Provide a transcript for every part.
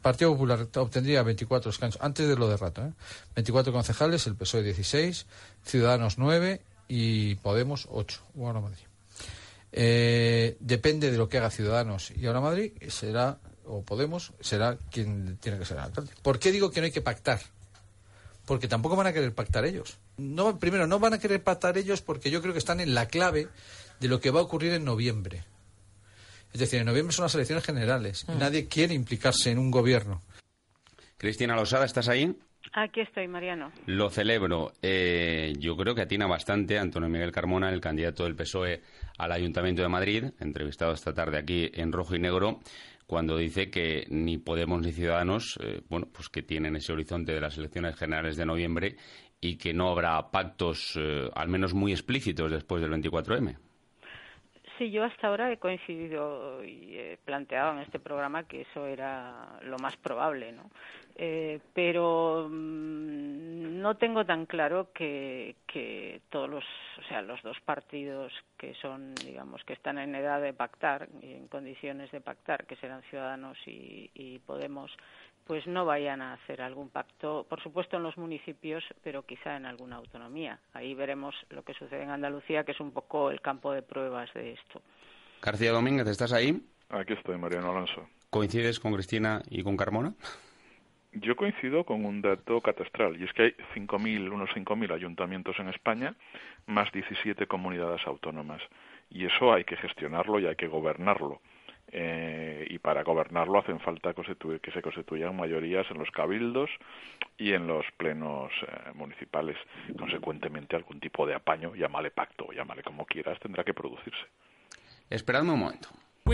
Partido Popular obtendría 24 escaños, antes de lo de Rato, 24 concejales, el PSOE 16, Ciudadanos 9 y Podemos 8, o Ahora Madrid. Depende de lo que haga Ciudadanos y Ahora Madrid, o Podemos, será quien tiene que ser el alcalde. ¿Por qué digo que no hay que pactar? Porque tampoco van a querer pactar ellos. Primero, no van a querer pactar ellos porque yo creo que están en la clave de lo que va a ocurrir en noviembre. Es decir, en noviembre son las elecciones generales y nadie quiere implicarse en un gobierno. Cristina Losada, ¿estás ahí? Aquí estoy, Mariano. Lo celebro. Yo creo que atina bastante Antonio Miguel Carmona, el candidato del PSOE al Ayuntamiento de Madrid, entrevistado esta tarde aquí en Rojo y Negro, cuando dice que ni Podemos ni Ciudadanos, pues que tienen ese horizonte de las elecciones generales de noviembre y que no habrá pactos, al menos muy explícitos, después del 24M. Sí, yo hasta ahora he coincidido y he planteado en este programa que eso era lo más probable, ¿no? Pero no tengo tan claro que todos los dos partidos que son, digamos, que están en edad de pactar y en condiciones de pactar, que serán Ciudadanos y Podemos, pues no vayan a hacer algún pacto, por supuesto en los municipios, pero quizá en alguna autonomía. Ahí veremos lo que sucede en Andalucía, que es un poco el campo de pruebas de esto. García Domínguez, ¿estás ahí? Aquí estoy, Mariano Alonso. ¿Coincides con Cristina y con Carmona? Yo coincido con un dato catastral, y es que hay unos 5.000 ayuntamientos en España, más 17 comunidades autónomas. Y eso hay que gestionarlo y hay que gobernarlo. Y para gobernarlo hacen falta que se constituyan mayorías en los cabildos y en los plenos municipales. Consecuentemente, algún tipo de apaño, llámale pacto, llámale como quieras, tendrá que producirse. Esperadme un momento.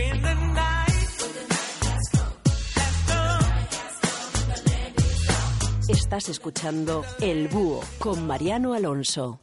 Estás escuchando El Búho con Mariano Alonso.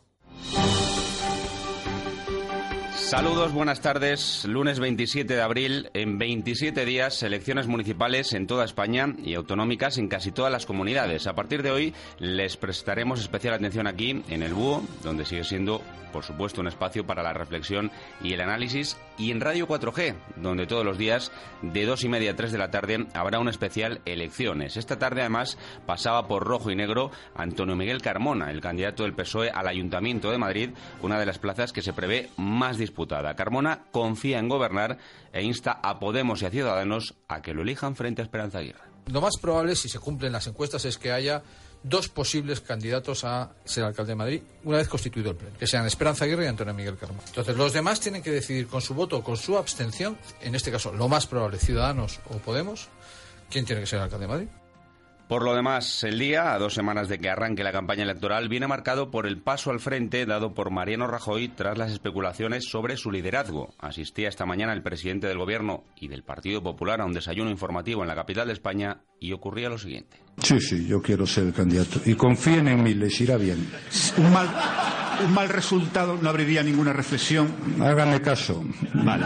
Saludos, buenas tardes. Lunes 27 de abril, en 27 días, elecciones municipales en toda España y autonómicas en casi todas las comunidades. A partir de hoy les prestaremos especial atención aquí en El Búho, donde sigue siendo, por supuesto, un espacio para la reflexión y el análisis, y en Radio 4G, donde todos los días de 2:30 a 3 de la tarde habrá un especial elecciones. Esta tarde, además, pasaba por Rojo y Negro Antonio Miguel Carmona, el candidato del PSOE al Ayuntamiento de Madrid, una de las plazas que se prevé más disputada. Carmona confía en gobernar e insta a Podemos y a Ciudadanos a que lo elijan frente a Esperanza Aguirre. Lo más probable, si se cumplen las encuestas, es que haya dos posibles candidatos a ser alcalde de Madrid una vez constituido el pleno, que sean Esperanza Aguirre y Antonio Miguel Carmona. Entonces los demás tienen que decidir con su voto o con su abstención, en este caso lo más probable, Ciudadanos o Podemos, quién tiene que ser alcalde de Madrid. Por lo demás, el día, a 2 semanas de que arranque la campaña electoral, viene marcado por el paso al frente dado por Mariano Rajoy tras las especulaciones sobre su liderazgo. Asistía esta mañana el presidente del Gobierno y del Partido Popular a un desayuno informativo en la capital de España y ocurría lo siguiente. Sí, yo quiero ser el candidato. Y confíen en mí, les irá bien. Un mal resultado no abriría ninguna reflexión. Háganme caso. Vale.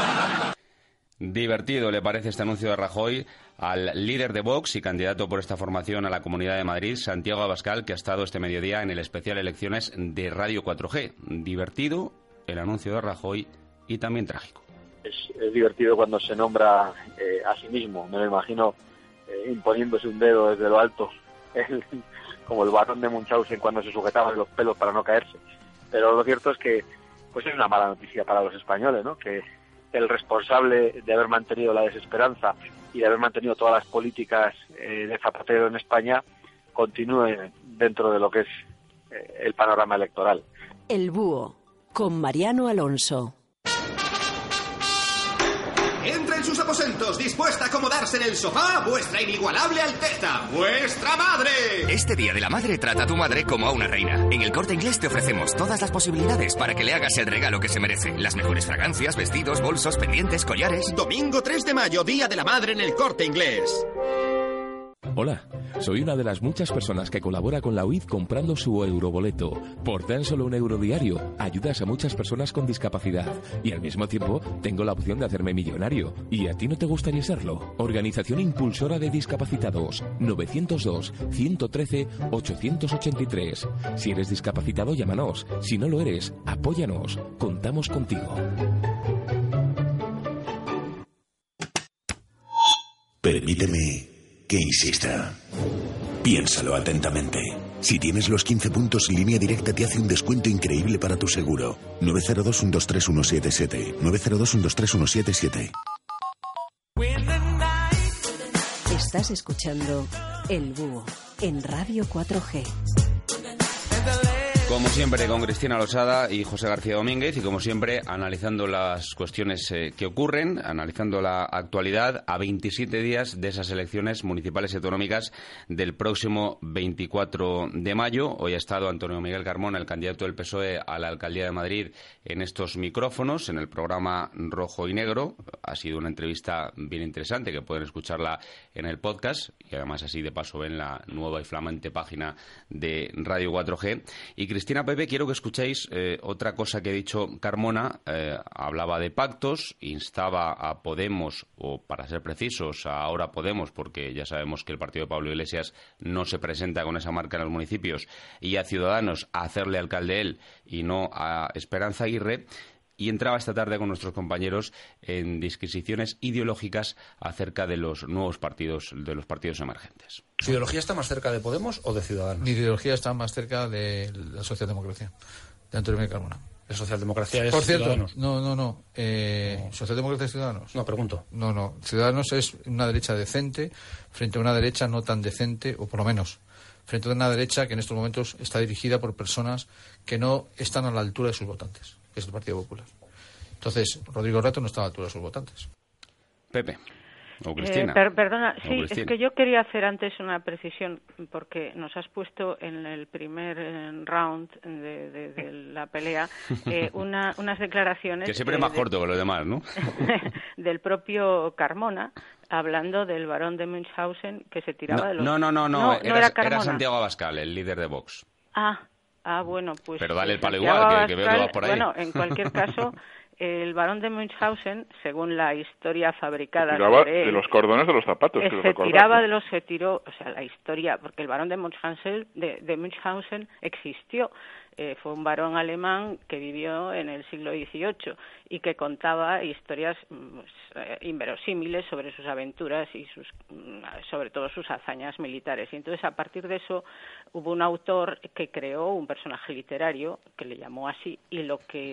Divertido le parece este anuncio de Rajoy al líder de Vox y candidato por esta formación a la Comunidad de Madrid, Santiago Abascal, que ha estado este mediodía en el especial Elecciones de Radio 4G. Divertido el anuncio de Rajoy y también trágico. Es divertido cuando se nombra a sí mismo. Me lo imagino imponiéndose un dedo desde lo alto, como el barón de Munchausen cuando se sujetaba los pelos para no caerse. Pero lo cierto es que pues es una mala noticia para los españoles, ¿no? Que el responsable de haber mantenido la desesperanza y de haber mantenido todas las políticas de Zapatero en España continúe dentro de lo que es el panorama electoral. El Búho, con Mariano Alonso. Entra en sus aposentos, dispuesta a acomodarse en el sofá, vuestra inigualable Alteza, vuestra madre. Este Día de la Madre trata a tu madre como a una reina. En El Corte Inglés te ofrecemos todas las posibilidades para que le hagas el regalo que se merece. Las mejores fragancias, vestidos, bolsos, pendientes, collares. Domingo 3 de mayo, Día de la Madre en El Corte Inglés. Hola, soy una de las muchas personas que colabora con la UID comprando su euroboleto. Por tan solo €1 diario, ayudas a muchas personas con discapacidad y al mismo tiempo tengo la opción de hacerme millonario. ¿Y a ti no te gustaría serlo? Organización Impulsora de Discapacitados, 902-113-883. Si eres discapacitado, llámanos. Si no lo eres, apóyanos. Contamos contigo. Permíteme que insista. Piénsalo atentamente. Si tienes los 15 puntos, Línea Directa te hace un descuento increíble para tu seguro. 902-123-177. 902-123-177. Estás escuchando El Búho en Radio 4G. Como siempre, con Cristina Losada y José García Domínguez, y como siempre, analizando las cuestiones que ocurren, analizando la actualidad a 27 días de esas elecciones municipales y autonómicas del próximo 24 de mayo. Hoy ha estado Antonio Miguel Carmona, el candidato del PSOE a la Alcaldía de Madrid, en estos micrófonos, en el programa Rojo y Negro. Ha sido una entrevista bien interesante, que pueden escucharla en el podcast, y además así de paso ven la nueva y flamante página de Radio 4G. Y Cristina, Pepe, quiero que escuchéis otra cosa que ha dicho Carmona. Hablaba de pactos, instaba a Podemos, o para ser precisos, a Ahora Podemos, porque ya sabemos que el partido de Pablo Iglesias no se presenta con esa marca en los municipios, y a Ciudadanos a hacerle alcalde él y no a Esperanza Aguirre. Y entraba esta tarde con nuestros compañeros en disquisiciones ideológicas acerca de los nuevos partidos, de los partidos emergentes. ¿Su ideología está más cerca de Podemos o de Ciudadanos? Mi ideología está más cerca de la socialdemocracia, de Antonio Miguel Carmona. ¿La socialdemocracia es Por cierto, Ciudadanos? No. ¿Socialdemocracia es Ciudadanos? No, pregunto. No. Ciudadanos es una derecha decente frente a una derecha no tan decente, o por lo menos frente a una derecha que en estos momentos está dirigida por personas que no están a la altura de sus votantes, que es el Partido Popular. Entonces, Rodrigo Rato no está a la altura de sus votantes. Pepe. O Cristina. Perdona, sí, Cristina. es que yo quería hacer antes una precisión, porque nos has puesto en el primer round de la pelea unas declaraciones... Que siempre es más corto que los demás, ¿no? del propio Carmona, hablando del barón de Münchhausen, que se tiraba de los... No, era Carmona. Era Santiago Abascal, el líder de Vox. Bueno, pues... Pero dale el palo Santiago igual, que veo que vas por ahí. Bueno, en cualquier caso... El barón de Münchhausen, según la historia fabricada... Se tiraba sobre él, de los cordones de los zapatos. se tiró, la historia, porque el barón de Münchhausen existió. Fue un barón alemán que vivió en el siglo XVIII y que contaba historias inverosímiles sobre sus aventuras y sobre todo sus hazañas militares. Y entonces, a partir de eso, hubo un autor que creó un personaje literario que le llamó así, y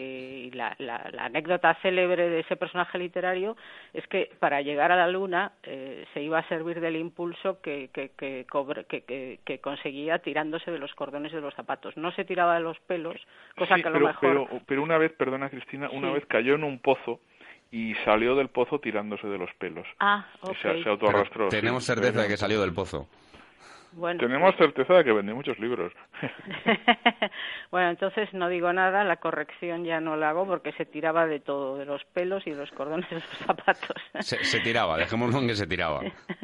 la anécdota célebre de ese personaje literario es que para llegar a la luna se iba a servir del impulso que conseguía tirándose de los cordones de los zapatos. No se tiraba de los pelos, cosa que a lo mejor... Pero una vez, perdona Cristina, una vez cayó en un pozo y salió del pozo tirándose de los pelos. Okay. Se autoarrastró. Tenemos certeza de que salió del pozo. Bueno, tenemos certeza de que vendí muchos libros. Bueno, entonces no digo nada, la corrección ya no la hago porque se tiraba de todo, de los pelos y de los cordones de los zapatos. Se tiraba, dejémoslo en que se tiraba.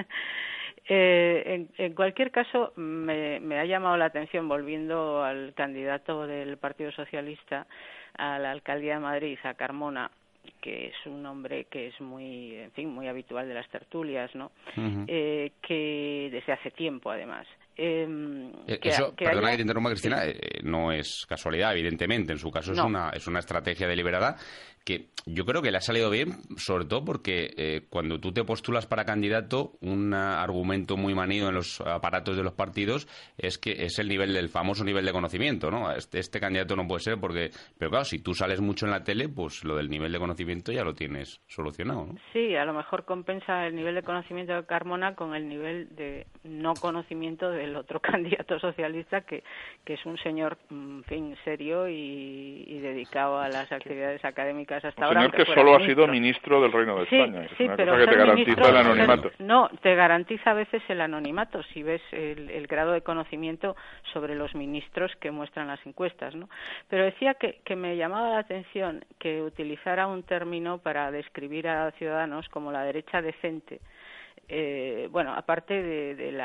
En cualquier caso, me ha llamado la atención, volviendo al candidato del Partido Socialista a la Alcaldía de Madrid, a Carmona, que es un hombre que es muy habitual de las tertulias, ¿no? Uh-huh. Que desde hace tiempo, además. Perdona que te interrumpa, Cristina, no es casualidad, evidentemente. En su caso es una estrategia deliberada que yo creo que le ha salido bien, sobre todo porque cuando tú te postulas para candidato, un argumento muy manido en los aparatos de los partidos es que es el famoso nivel de conocimiento, ¿no? Este candidato no puede ser pero claro, si tú sales mucho en la tele, pues lo del nivel de conocimiento ya lo tienes solucionado, ¿no? Sí, a lo mejor compensa el nivel de conocimiento de Carmona con el nivel de no conocimiento del otro candidato socialista, que es un señor, en fin, serio y dedicado a las actividades académicas hasta ahora. Un señor que solo ha sido ministro del Reino de España. Sí, una pero cosa que te garantiza el anonimato. No, te garantiza a veces el anonimato si ves el grado de conocimiento sobre los ministros que muestran las encuestas, ¿no? Pero decía que me llamaba la atención que utilizara un término para describir a Ciudadanos como la derecha decente. Aparte de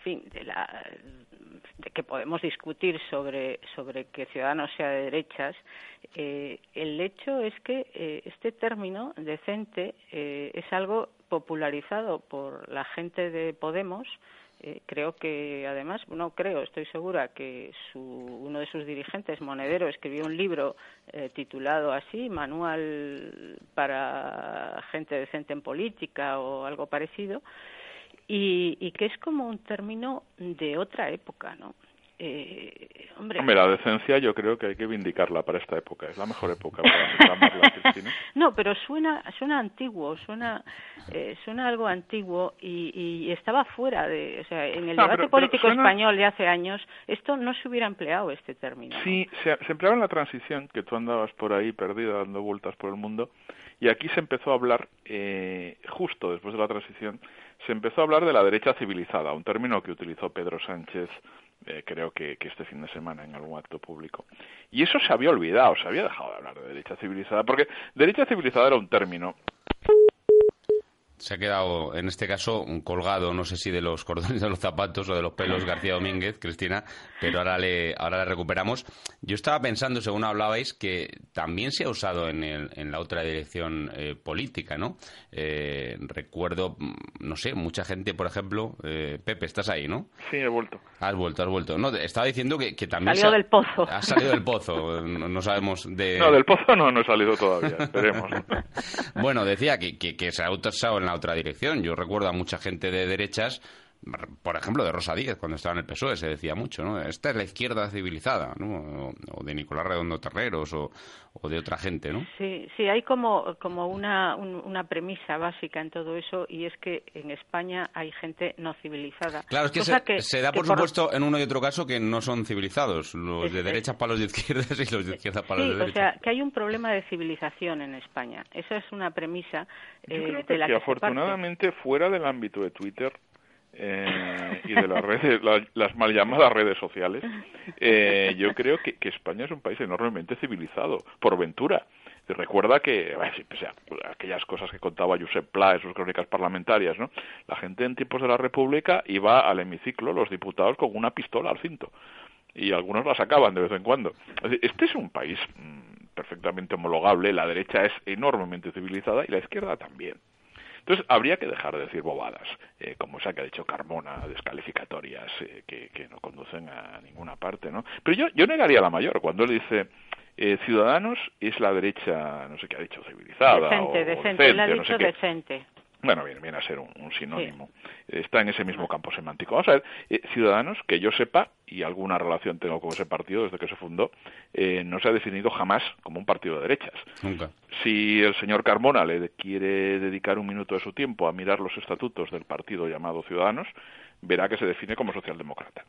que podemos discutir sobre que Ciudadanos sea de derechas, el hecho es que este término decente es algo popularizado por la gente de Podemos. Creo que, además, estoy segura que uno de sus dirigentes, Monedero, escribió un libro titulado así, Manual para gente decente en política o algo parecido, y que es como un término de otra época, ¿no? Hombre, la decencia yo creo que hay que vindicarla para esta época. Es la mejor época para reclamarla, Cristina. No, pero suena antiguo, suena algo antiguo y estaba fuera de... O sea, en el debate político español de hace años, esto no se hubiera empleado, este término. Sí, se empleaba en la transición, que tú andabas por ahí perdida dando vueltas por el mundo, y aquí se empezó a hablar, justo después de la transición, se empezó a hablar de la derecha civilizada, un término que utilizó Pedro Sánchez, creo que este fin de semana en algún acto público. Y eso se había olvidado, se había dejado de hablar de derecha civilizada, porque derecha civilizada era un término... Se ha quedado, en este caso, colgado, no sé si de los cordones de los zapatos o de los pelos García Domínguez, Cristina, pero ahora le recuperamos. Yo estaba pensando, según hablabais, que también se ha usado en la otra dirección política, ¿no? Recuerdo, no sé, mucha gente, por ejemplo... Pepe, estás ahí, ¿no? Sí, he vuelto. Has vuelto. No, estaba diciendo que también... Salió del pozo. Ha salido del pozo, no sabemos de... No, del pozo no he salido todavía, esperemos. Bueno, decía que se ha usado en la otra dirección. Yo recuerdo a mucha gente de derechas, por ejemplo, de Rosa Díez, cuando estaba en el PSOE, se decía mucho, ¿no? Esta es la izquierda civilizada, ¿no? O de Nicolás Redondo Terreros, o de otra gente, ¿no? Sí, hay como una premisa básica en todo eso, y es que en España hay gente no civilizada. Claro, es que se da por supuesto en uno y otro caso que no son civilizados, los de derechas para los de izquierdas y los de izquierdas para los de derechas. Sí, o sea, que hay un problema de civilización en España. Esa es una premia Yo creo que afortunadamente fuera del ámbito de Twitter y de las redes, las mal llamadas redes sociales, yo creo que España es un país enormemente civilizado, por ventura. Recuerda que, aquellas cosas que contaba Josep Pla en sus crónicas parlamentarias, ¿no? La gente en tiempos de la República iba al hemiciclo, los diputados, con una pistola al cinto, y algunos la sacaban de vez en cuando. Este es un país perfectamente homologable, la derecha es enormemente civilizada y la izquierda también. Entonces, habría que dejar de decir bobadas, como esa que ha dicho Carmona, descalificatorias, que no conducen a ninguna parte, ¿no? Pero yo negaría la mayor, cuando él dice, Ciudadanos es la derecha, no sé qué ha dicho, civilizada. Decente, él ha dicho no sé decente. Bueno, viene a ser un sinónimo. Sí. Está en ese mismo campo semántico. Vamos a ver, Ciudadanos, que yo sepa, y alguna relación tengo con ese partido desde que se fundó, no se ha definido jamás como un partido de derechas. Nunca. Si el señor Carmona le quiere dedicar un minuto de su tiempo a mirar los estatutos del partido llamado Ciudadanos, verá que se define como socialdemócrata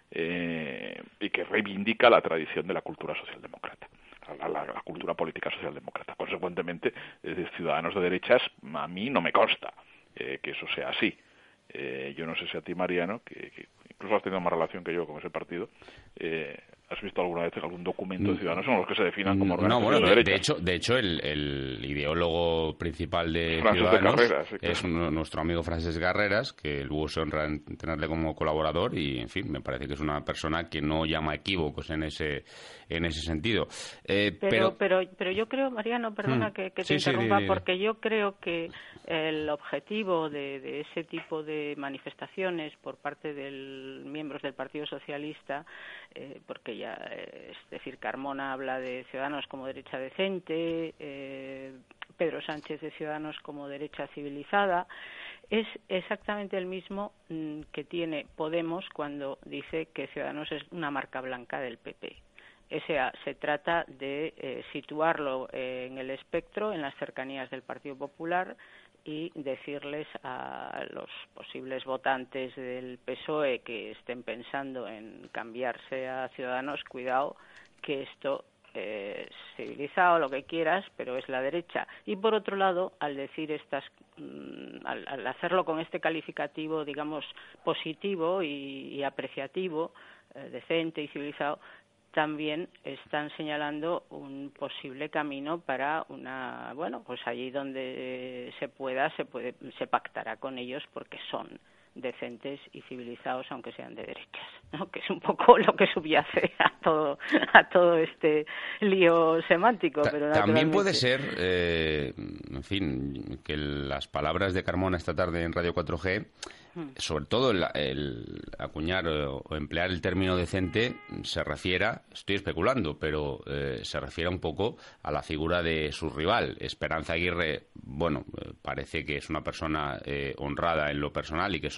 y que reivindica la tradición de la cultura socialdemócrata. La cultura política socialdemócrata. Consecuentemente, Ciudadanos de derechas, a mí no me consta que eso sea así. Yo no sé si a ti, Mariano, que incluso has tenido más relación que yo con ese partido, ¿has visto alguna vez algún documento de Ciudadanos en los que se definan como organización de derechas? De hecho, el ideólogo principal de Francesc Ciudadanos de Carreras, sí, claro. Es nuestro amigo Francesc Garreras, que luego se honra en tenerle como colaborador y, en fin, me parece que es una persona que no llama equívocos en ese sentido. Pero yo creo, Mariano, perdona que te interrumpa, porque yo creo que el objetivo de ese tipo de manifestaciones por parte de miembros del Partido Socialista, porque ya, es decir, Carmona habla de Ciudadanos como derecha decente, Pedro Sánchez de Ciudadanos como derecha civilizada, es exactamente el mismo que tiene Podemos cuando dice que Ciudadanos es una marca blanca del PP. O sea, se trata de situarlo en el espectro, en las cercanías del Partido Popular, y decirles a los posibles votantes del PSOE que estén pensando en cambiarse a Ciudadanos, cuidado, que esto es civilizado, lo que quieras, pero es la derecha. Y por otro lado, al decir al hacerlo con este calificativo, digamos, positivo y apreciativo, decente y civilizado, también están señalando un posible camino para pues allí donde se pactará con ellos porque son decentes y civilizados, aunque sean de derechas, ¿no? Que es un poco lo que subyace a todo este lío semántico. Pero también puede ser, en fin, que las palabras de Carmona esta tarde en Radio 4G, sobre todo el acuñar o emplear el término decente, se refiera, estoy especulando, pero se refiere un poco a la figura de su rival. Esperanza Aguirre, parece que es una persona honrada en lo personal y que eso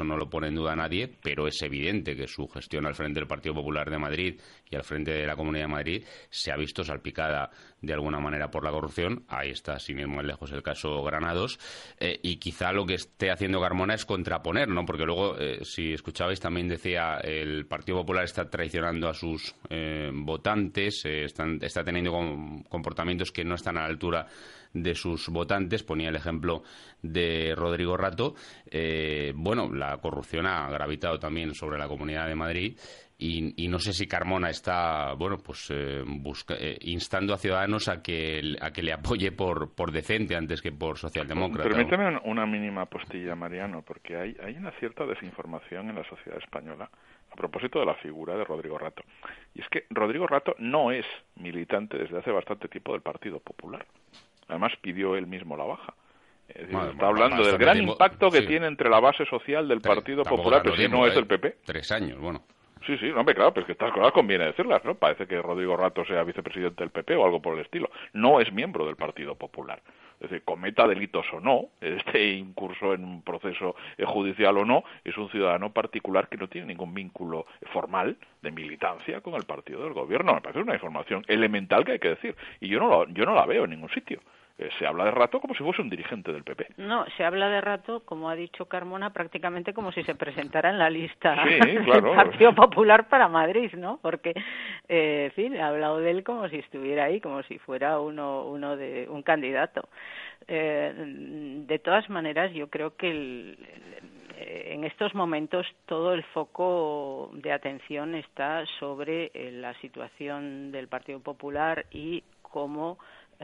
no lo pone en duda nadie, pero es evidente que su gestión al frente del Partido Popular de Madrid y al frente de la Comunidad de Madrid se ha visto salpicada de alguna manera por la corrupción. Ahí está, sin ir muy lejos, el caso Granados. Y quizá lo que esté haciendo Carmona es contraponer, ¿no? Porque luego, si escuchabais, también decía el Partido Popular está traicionando a sus votantes, está teniendo comportamientos que no están a la altura de sus votantes. Ponía el ejemplo de Rodrigo Rato. Bueno, la corrupción ha gravitado también sobre la Comunidad de Madrid y no sé si Carmona está, bueno, pues instando a Ciudadanos a que le apoye por decente antes que por socialdemócrata. Permíteme una mínima postilla, Mariano, porque hay una cierta desinformación en la sociedad española a propósito de la figura de Rodrigo Rato. Y es que Rodrigo Rato no es militante desde hace bastante tiempo del Partido Popular. Además, pidió él mismo la baja. Es decir, está hablando del gran impacto que tiene entre la base social del Partido Popular, pero si no es del PP. 3 años, bueno. Sí, hombre, claro, pero es que estas cosas conviene decirlas, ¿no? Parece que Rodrigo Rato sea vicepresidente del PP o algo por el estilo. No es miembro del Partido Popular. Es decir, cometa delitos o no, esté incurso en un proceso judicial o no, es un ciudadano particular que no tiene ningún vínculo formal de militancia con el partido del gobierno. Me parece una información elemental que hay que decir. Y yo no la veo en ningún sitio. Se habla de Rato como si fuese un dirigente del PP. No, se habla de Rato, como ha dicho Carmona, prácticamente como si se presentara en la lista del Partido Popular para Madrid, ¿no? Porque, en fin, ha hablado de él como si estuviera ahí, como si fuera uno de un candidato. De todas maneras, yo creo que en estos momentos todo el foco de atención está sobre la situación del Partido Popular y cómo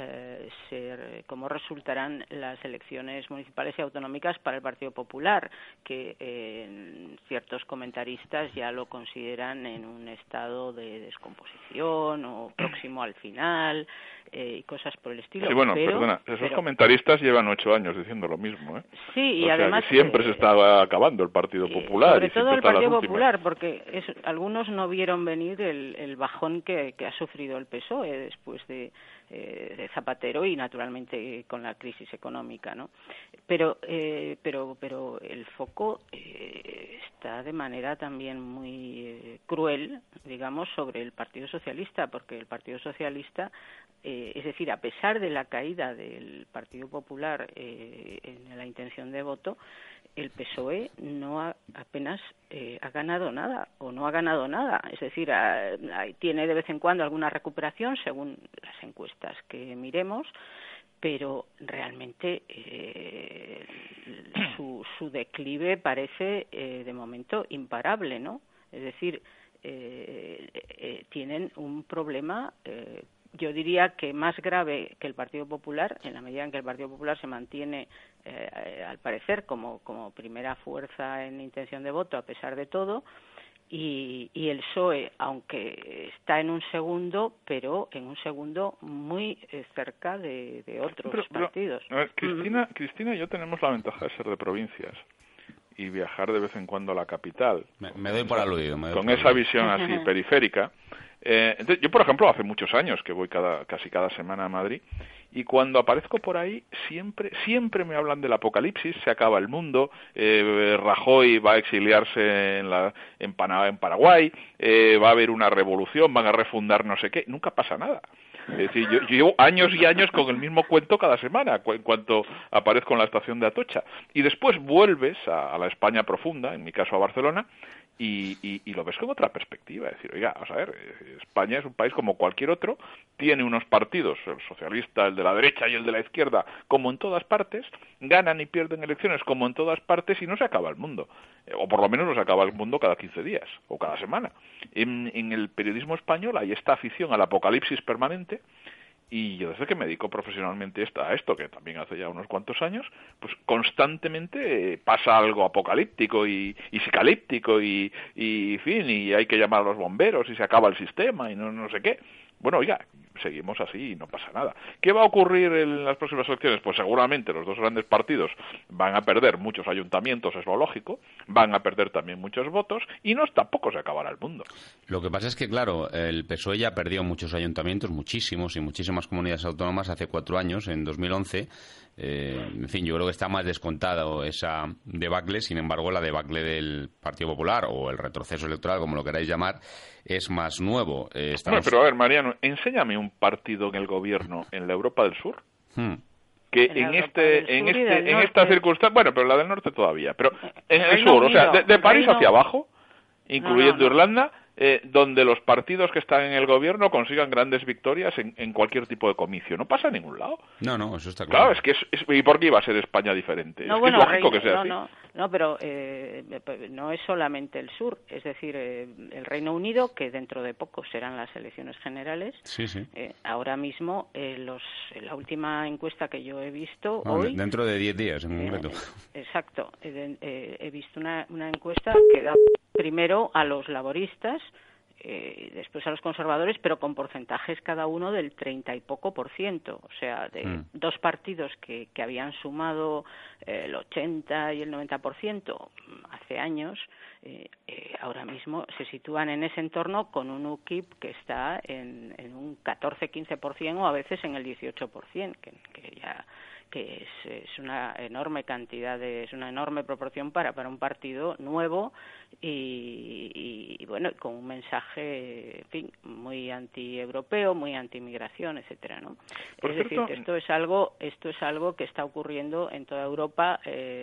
resultarán las elecciones municipales y autonómicas para el Partido Popular, que ciertos comentaristas ya lo consideran en un estado de descomposición o próximo al final y cosas por el estilo. Sí, bueno, perdona, esos comentaristas llevan 8 años diciendo lo mismo, ¿eh? Sí, y además que siempre se estaba acabando el Partido Popular. Sobre todo el Partido Popular, porque algunos no vieron venir el bajón que ha sufrido el PSOE después de Zapatero y naturalmente con la crisis económica, ¿no? Pero el foco está de manera también muy cruel, digamos, sobre el Partido Socialista, porque el Partido Socialista, es decir, a pesar de la caída del Partido Popular en la intención de voto, el PSOE apenas ha ganado nada o no ha ganado nada. Es decir, tiene de vez en cuando alguna recuperación según las encuestas que miremos, pero realmente su declive parece de momento imparable, ¿no? Es decir, tienen un problema yo diría que más grave que el Partido Popular, en la medida en que el Partido Popular se mantiene, al parecer, como primera fuerza en intención de voto, a pesar de todo, y el PSOE, aunque está en un segundo, pero en un segundo muy cerca de otros partidos. A ver, Cristina y yo tenemos la ventaja de ser de provincias y viajar de vez en cuando a la capital. Me doy por aludido. Con esa visión así periférica. Entonces, yo, por ejemplo, hace muchos años que voy casi cada semana a Madrid, y cuando aparezco por ahí siempre me hablan del apocalipsis, se acaba el mundo, Rajoy va a exiliarse en Paraguay, va a haber una revolución, van a refundar no sé qué, nunca pasa nada. Es decir, yo llevo años y años con el mismo cuento cada semana, en cuanto aparezco en la estación de Atocha. Y después vuelves a la España profunda, en mi caso a Barcelona, y lo ves con otra perspectiva. Es decir, oiga, vamos a ver, España es un país como cualquier otro, tiene unos partidos, el socialista, el de la derecha y el de la izquierda, como en todas partes, ganan y pierden elecciones como en todas partes y no se acaba el mundo. O por lo menos no se acaba el mundo cada 15 días o cada semana. En el periodismo español hay esta afición al apocalipsis permanente. Y yo desde que me dedico profesionalmente a esto, que también hace ya unos cuantos años, pues constantemente pasa algo apocalíptico y psicalíptico y en fin, y hay que llamar a los bomberos y se acaba el sistema y no sé qué. Bueno, oiga, seguimos así y no pasa nada. ¿Qué va a ocurrir en las próximas elecciones? Pues seguramente los dos grandes partidos van a perder muchos ayuntamientos, es lo lógico, van a perder también muchos votos y tampoco se acabará el mundo. Lo que pasa es que, claro, el PSOE ya perdió muchos ayuntamientos, muchísimos y muchísimas comunidades autónomas hace 4 años, en 2011, En fin, yo creo que está más descontado esa debacle. Sin embargo, la debacle del Partido Popular, o el retroceso electoral, como lo queráis llamar, es más nuevo. Bueno, pero a ver, Mariano, enséñame un partido en el gobierno en la Europa del Sur que en esta circunstancia, bueno, pero la del norte todavía, pero en el sur, o sea, de París hacia abajo, incluyendo Irlanda, donde los partidos que están en el gobierno consigan grandes victorias en cualquier tipo de comicio. No pasa en ningún lado. No, eso está claro. Claro, es que ¿y por qué iba a ser España diferente? No, es bueno, que es lógico que sea así. No, pero no es solamente el sur, es decir, el Reino Unido, que dentro de poco serán las elecciones generales. Sí. Ahora mismo, la última encuesta que yo he visto hoy... Dentro de 10 días, en concreto. Exacto. He visto una encuesta que da primero a los laboristas, después a los conservadores, pero con porcentajes cada uno del 30 y poco %. O sea, de dos partidos que habían sumado el 80 y el 90% hace años, ahora mismo se sitúan en ese entorno, con un UKIP que está en un 14-15% o a veces en el 18%, que es una enorme cantidad, es una enorme proporción para un partido nuevo y bueno, con un mensaje, en fin, muy anti-europeo, muy anti-inmigración, etcétera, ¿no? Es decir, que esto es algo que está ocurriendo en toda Europa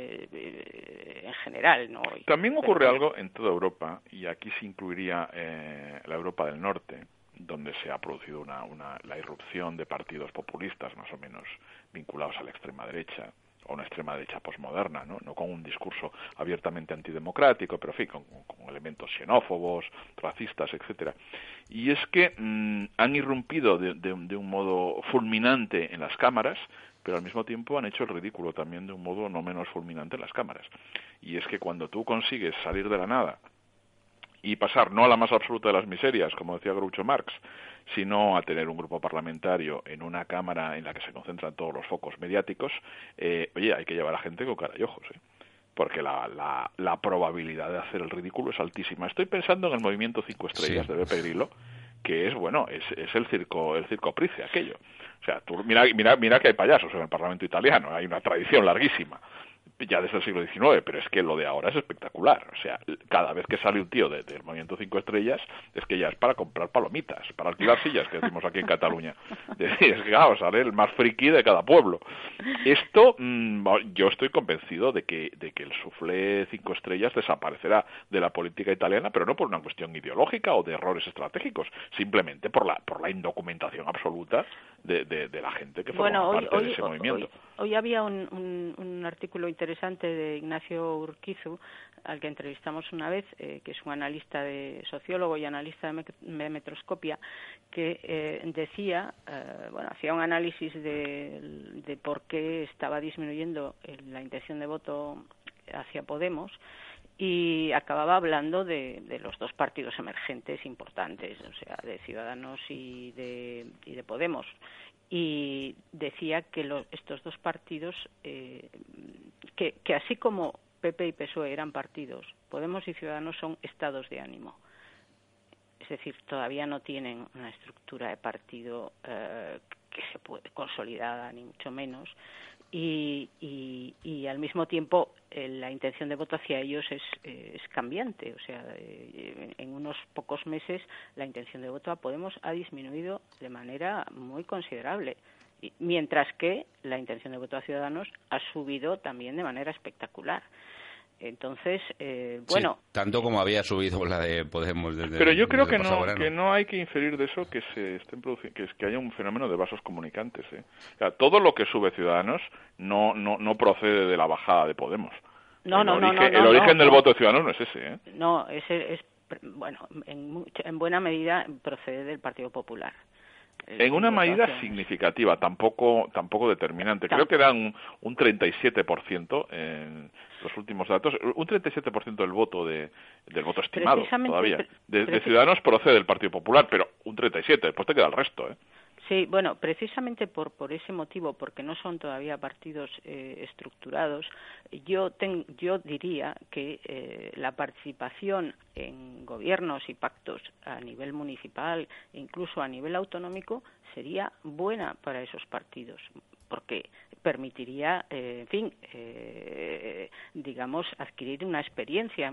en general, ¿no? También ocurre algo en toda Europa, y aquí se incluiría la Europa del Norte, donde se ha producido la irrupción de partidos populistas más o menos vinculados a la extrema derecha, o una extrema derecha posmoderna, no con un discurso abiertamente antidemocrático, pero en fin, con elementos xenófobos, racistas, etcétera. Y es que han irrumpido de un modo fulminante en las cámaras, pero al mismo tiempo han hecho el ridículo también de un modo no menos fulminante en las cámaras. Y es que cuando tú consigues salir de la nada y pasar no a la más absoluta de las miserias, como decía Groucho Marx, sino a tener un grupo parlamentario en una cámara en la que se concentran todos los focos mediáticos, oye, hay que llevar a gente con cara y ojos, porque la probabilidad de hacer el ridículo es altísima. Estoy pensando en el movimiento 5 estrellas de Beppe Grillo, que es el circo Price, aquello. O sea, tú mira que hay payasos en el Parlamento italiano, hay una tradición larguísima, ya desde el siglo XIX, pero es que lo de ahora es espectacular. O sea, cada vez que sale un tío del movimiento 5 estrellas, es que ya es para comprar palomitas, para alquilar sillas, que decimos aquí en Cataluña. Es que, claro, sale el más friki de cada pueblo. Esto, yo estoy convencido de que el suflé 5 estrellas desaparecerá de la política italiana, pero no por una cuestión ideológica o de errores estratégicos, simplemente por la indocumentación absoluta de la gente que forma parte de ese movimiento. Hoy había un artículo interesante de Ignacio Urquizu, al que entrevistamos una vez, que es un analista sociólogo y analista de Metroscopia, que decía, hacía un análisis de por qué estaba disminuyendo la intención de voto hacia Podemos, y acababa hablando de los dos partidos emergentes importantes, o sea, de Ciudadanos y de Podemos. Y decía que estos dos partidos, que así como PP y PSOE eran partidos, Podemos y Ciudadanos son estados de ánimo. Es decir, todavía no tienen una estructura de partido que se puede consolidada, ni mucho menos. Y al mismo tiempo la intención de voto hacia ellos es cambiante. O sea, en unos pocos meses la intención de voto a Podemos ha disminuido de manera muy considerable, mientras que la intención de voto a Ciudadanos ha subido también de manera espectacular. Entonces, bueno... Sí, tanto como había subido la de Podemos desde... Pero yo creo que no hay que inferir de eso que se estén produciendo, que haya un fenómeno de vasos comunicantes. O sea, todo lo que sube Ciudadanos no procede de la bajada de Podemos. El origen del voto de Ciudadanos no es ese. No, ese es, bueno, en buena medida procede del Partido Popular. En una medida significativa, tampoco determinante. Creo que dan un 37% en los últimos datos, un 37% del voto estimado todavía. De Ciudadanos procede del Partido Popular, pero un 37%, después te queda el resto, Sí, bueno, precisamente por ese motivo, porque no son todavía partidos estructurados, yo diría que la participación en gobiernos y pactos a nivel municipal e incluso a nivel autonómico sería buena para esos partidos, porque permitiría, digamos, adquirir una experiencia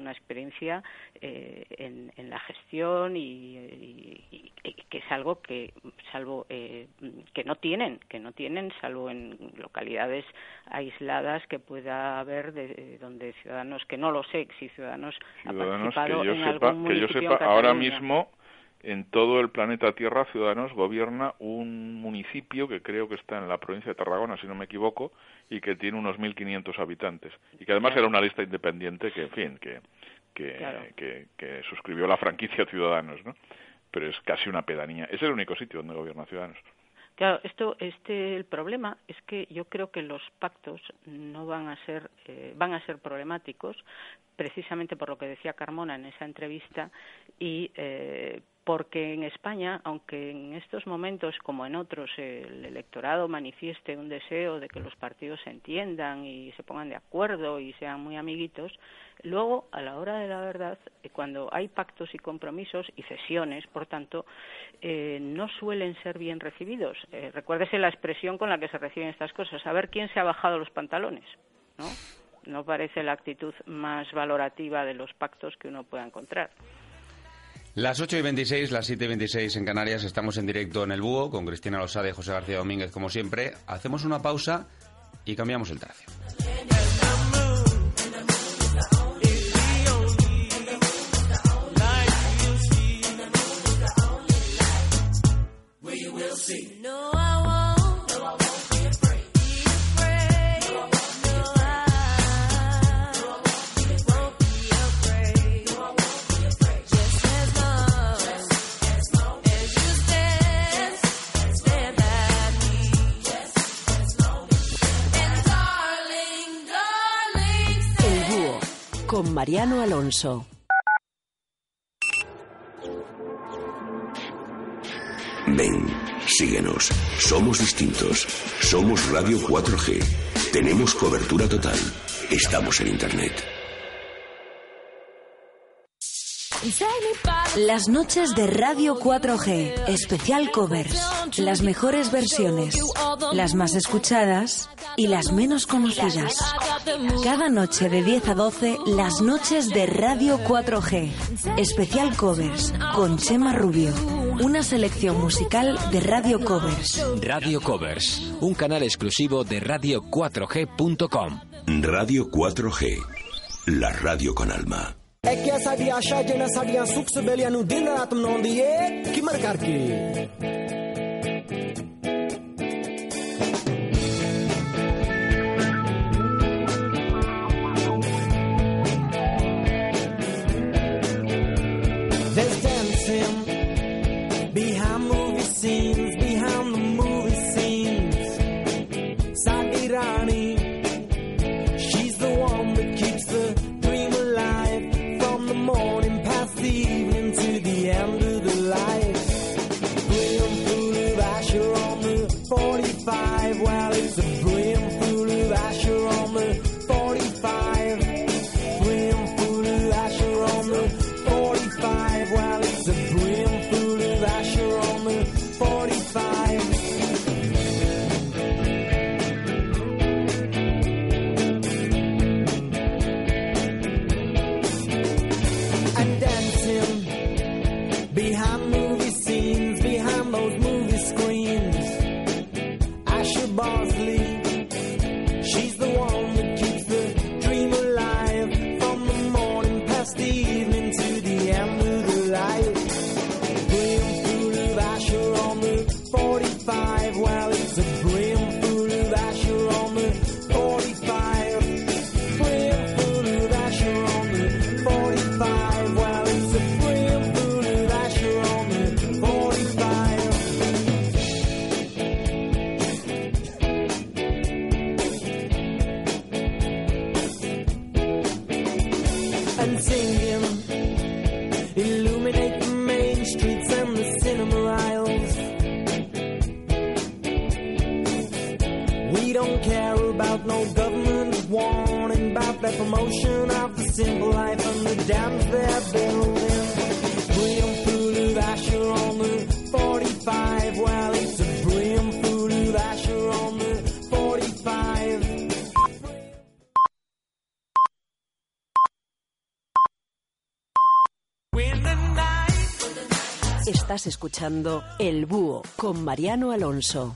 en la gestión y que es algo que, salvo que no tienen, salvo en localidades aisladas que pueda haber donde Ciudadanos, que no lo sé si Ciudadanos ha participado en algún municipio que yo sepa, ahora mismo en todo el planeta Tierra Ciudadanos gobierna un municipio que creo que está en la provincia de Tarragona, si no me equivoco, y que tiene unos 1.500 habitantes. Y que además era una lista independiente que, en fin, que suscribió la franquicia Ciudadanos, ¿no? Pero es casi una pedanía. Es el único sitio donde gobierna Ciudadanos. Claro, el problema es que yo creo que los pactos no van a ser problemáticos, precisamente por lo que decía Carmona en esa entrevista, y porque en España, aunque en estos momentos, como en otros, el electorado manifieste un deseo de que los partidos se entiendan y se pongan de acuerdo y sean muy amiguitos, luego, a la hora de la verdad, cuando hay pactos y compromisos y cesiones, por tanto, no suelen ser bien recibidos. Recuérdese la expresión con la que se reciben estas cosas, a ver quién se ha bajado los pantalones, ¿no? No parece la actitud más valorativa de los pactos que uno pueda encontrar. Las 8:26, las 7:26 en Canarias, estamos en directo en El Búho con Cristina Losada y José García Domínguez, como siempre. Hacemos una pausa y cambiamos el tercio. Con Mariano Alonso. Ven, síguenos. Somos distintos. Somos Radio 4G. Tenemos cobertura total. Estamos en Internet. Las noches de Radio 4G, especial covers, las mejores versiones, las más escuchadas y las menos conocidas. Cada noche de 10 a 12, las noches de Radio 4G, especial covers, con Chema Rubio. Una selección musical de Radio Covers. Radio Covers, un canal exclusivo de radio4g.com. Radio 4G, la radio con alma. É que essa viagem nessa via succe belia no dinner atom non die que marcar que there's dancing behind movie scenes, behind the movie scenes. Sagirani, she's the one that keeps the dream alive. From the morning past the evening to the end of the light. Brim full of Asher on the 45. Well, it's a brim full of Asher on the 45. Brim full of Asher on the 45. Well, it's a brim full of Asher on the 45. Behind movie scenes, behind those movie screens, Asher Bosley, she's the one that keeps the dream alive. From the morning past the evening to the end of the light. Brim full of Asher on the 45. Well, it's a brim full of Asher on the 45. Brim full of Asher on the 45. Well, it's a brim full of Asher on the 45. And singing, illuminate the main streets and the cinema aisles. We don't care about no government warning about their promotion of the simple life and the dams they're building. Brim full of Asher on the 45. Well, it's a brim full of Asher on the 45. Estás escuchando El Búho con Mariano Alonso.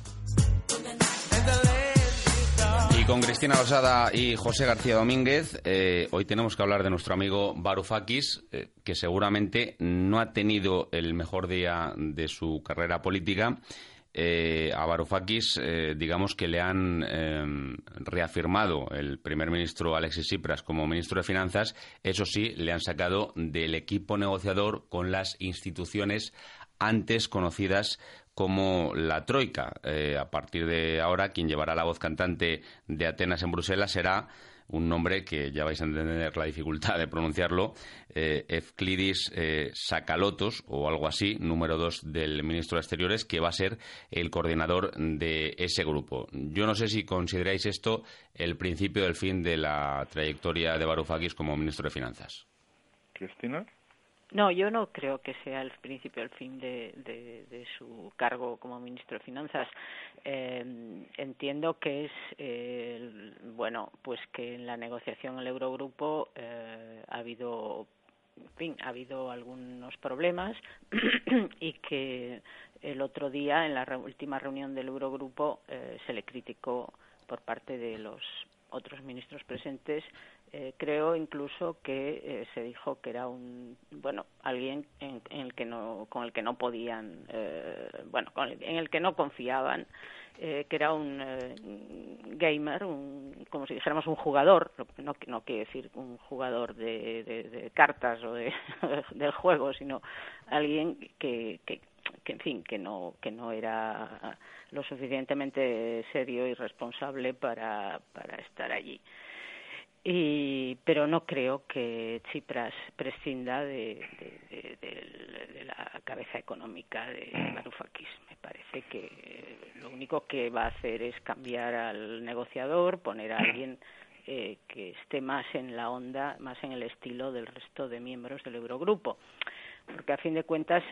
Y con Cristina Losada y José García Domínguez, hoy tenemos que hablar de nuestro amigo Varoufakis, que seguramente no ha tenido el mejor día de su carrera política. A Varoufakis, digamos que le han reafirmado el primer ministro Alexis Tsipras como ministro de Finanzas. Eso sí, le han sacado del equipo negociador con las instituciones antes conocidas como la Troika. A partir de ahora, quien llevará la voz cantante de Atenas en Bruselas será un nombre que ya vais a entender la dificultad de pronunciarlo, Efklidis Sakalotos, o algo así, número 2 del ministro de Exteriores, que va a ser el coordinador de ese grupo. Yo no sé si consideráis esto el principio del fin de la trayectoria de Varoufakis como ministro de Finanzas. ¿Cristina? No, yo no creo que sea el principio, el fin de su cargo como ministro de Finanzas. Entiendo que es, pues que en la negociación del Eurogrupo ha habido algunos problemas y que el otro día, en la última reunión del Eurogrupo, se le criticó por parte de los otros ministros presentes. Creo incluso que se dijo que era alguien en el que con el que no podían, en el que no confiaban, que era un gamer, como si dijéramos un jugador, no quiere decir un jugador de cartas o del juego, sino alguien que en fin, que no era lo suficientemente serio y responsable para estar allí. Pero no creo que Tsipras prescinda de la cabeza económica de Varoufakis. Me parece que lo único que va a hacer es cambiar al negociador, poner a alguien que esté más en la onda, más en el estilo del resto de miembros del Eurogrupo. Porque a fin de cuentas